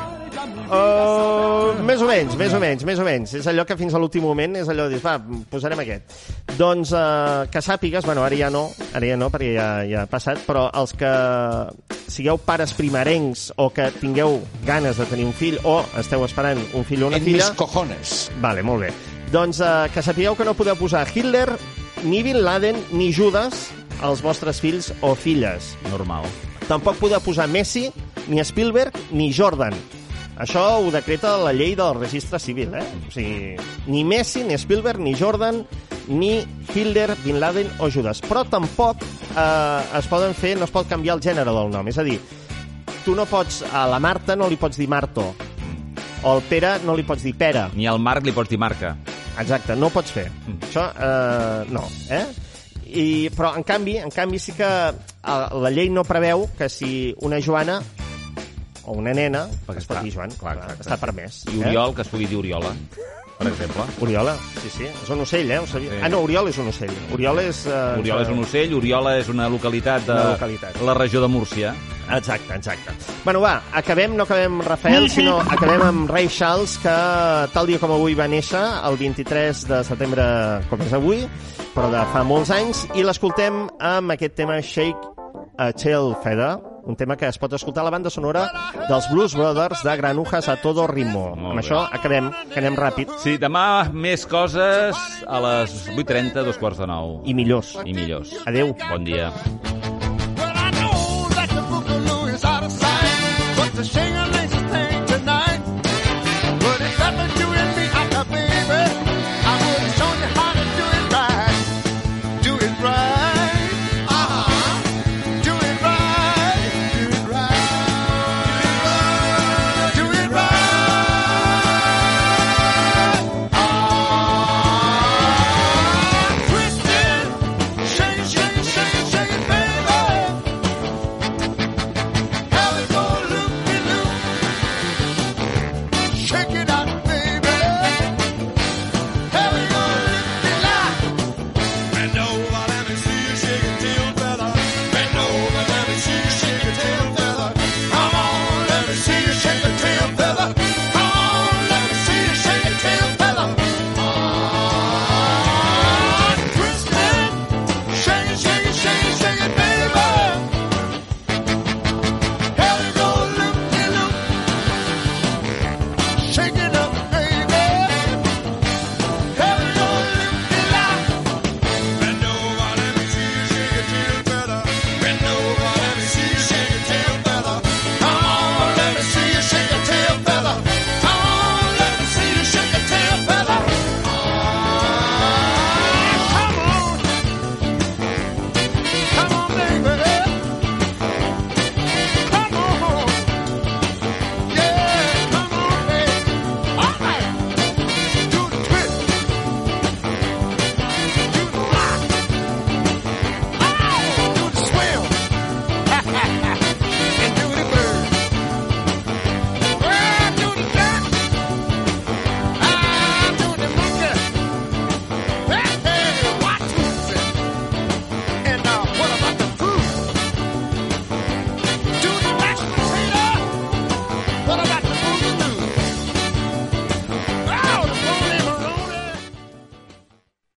Uh, més o menys, més o menys, més o menys. És allò que fins a l'últim moment és allò de dir, va, posarem aquest. Doncs uh, que sàpigues, bueno, ara ja no, ara ja no, perquè ja, ja ha passat, però els que sigueu pares primerencs o que tingueu ganes de tenir un fill o esteu esperant un fill o una en filla... mis cojones. Vale, molt bé. Doncs uh, que sapigueu que no podeu posar Hitler, ni Bin Laden, ni Judas als vostres fills o filles. Normal. Tampoc podeu posar Messi, ni Spielberg, ni Jordan. Això ho decreta la llei del registre civil, eh? O sigui, ni Messi, ni Spielberg, ni Jordan, ni Hitler, Bin Laden o Judas. Però tampoc eh, es poden fer, no es pot canviar el gènere del nom. És a dir, tu no pots, a la Marta no li pots dir Marto, o al Pere no li pots dir Pere. Ni al Marc li pots dir Marca. Exacte, no ho pots fer. Mm. Això, eh, no, eh? I, però, en canvi, en canvi sí que eh, la llei no preveu que si una Joana o una nena, perquè es pot dir Joan, clar, clar, està permès. I Oriol, eh? Que es pugui dir Oriola, per exemple. Oriola, sí, sí, és un ocell, eh? Ho sabia. Sí. Ah, no, Oriol és un ocell. Oriol és... Uh, Oriol és un ocell, Oriola és una localitat de una localitat. La regió de Múrcia. Exacte, exacte. Bueno, va, acabem, no acabem amb Rafael, sinó acabem amb Ray Charles, que tal dia com avui va néixer, el vint-i-tres de setembre, com és avui, però de fa molts anys, i l'escoltem amb aquest tema Shake a Tail Feather, un tema que es pot escoltar a la banda sonora dels Blues Brothers de Granujas a todo ritmo. Amb això acabem, que anem ràpid. Sí, demà més coses a les vuit trenta, dos quarts de nou. I millors. I millors. Adéu. Bon dia. Well, I know that the boogaloo is out of sight, but the singing ain't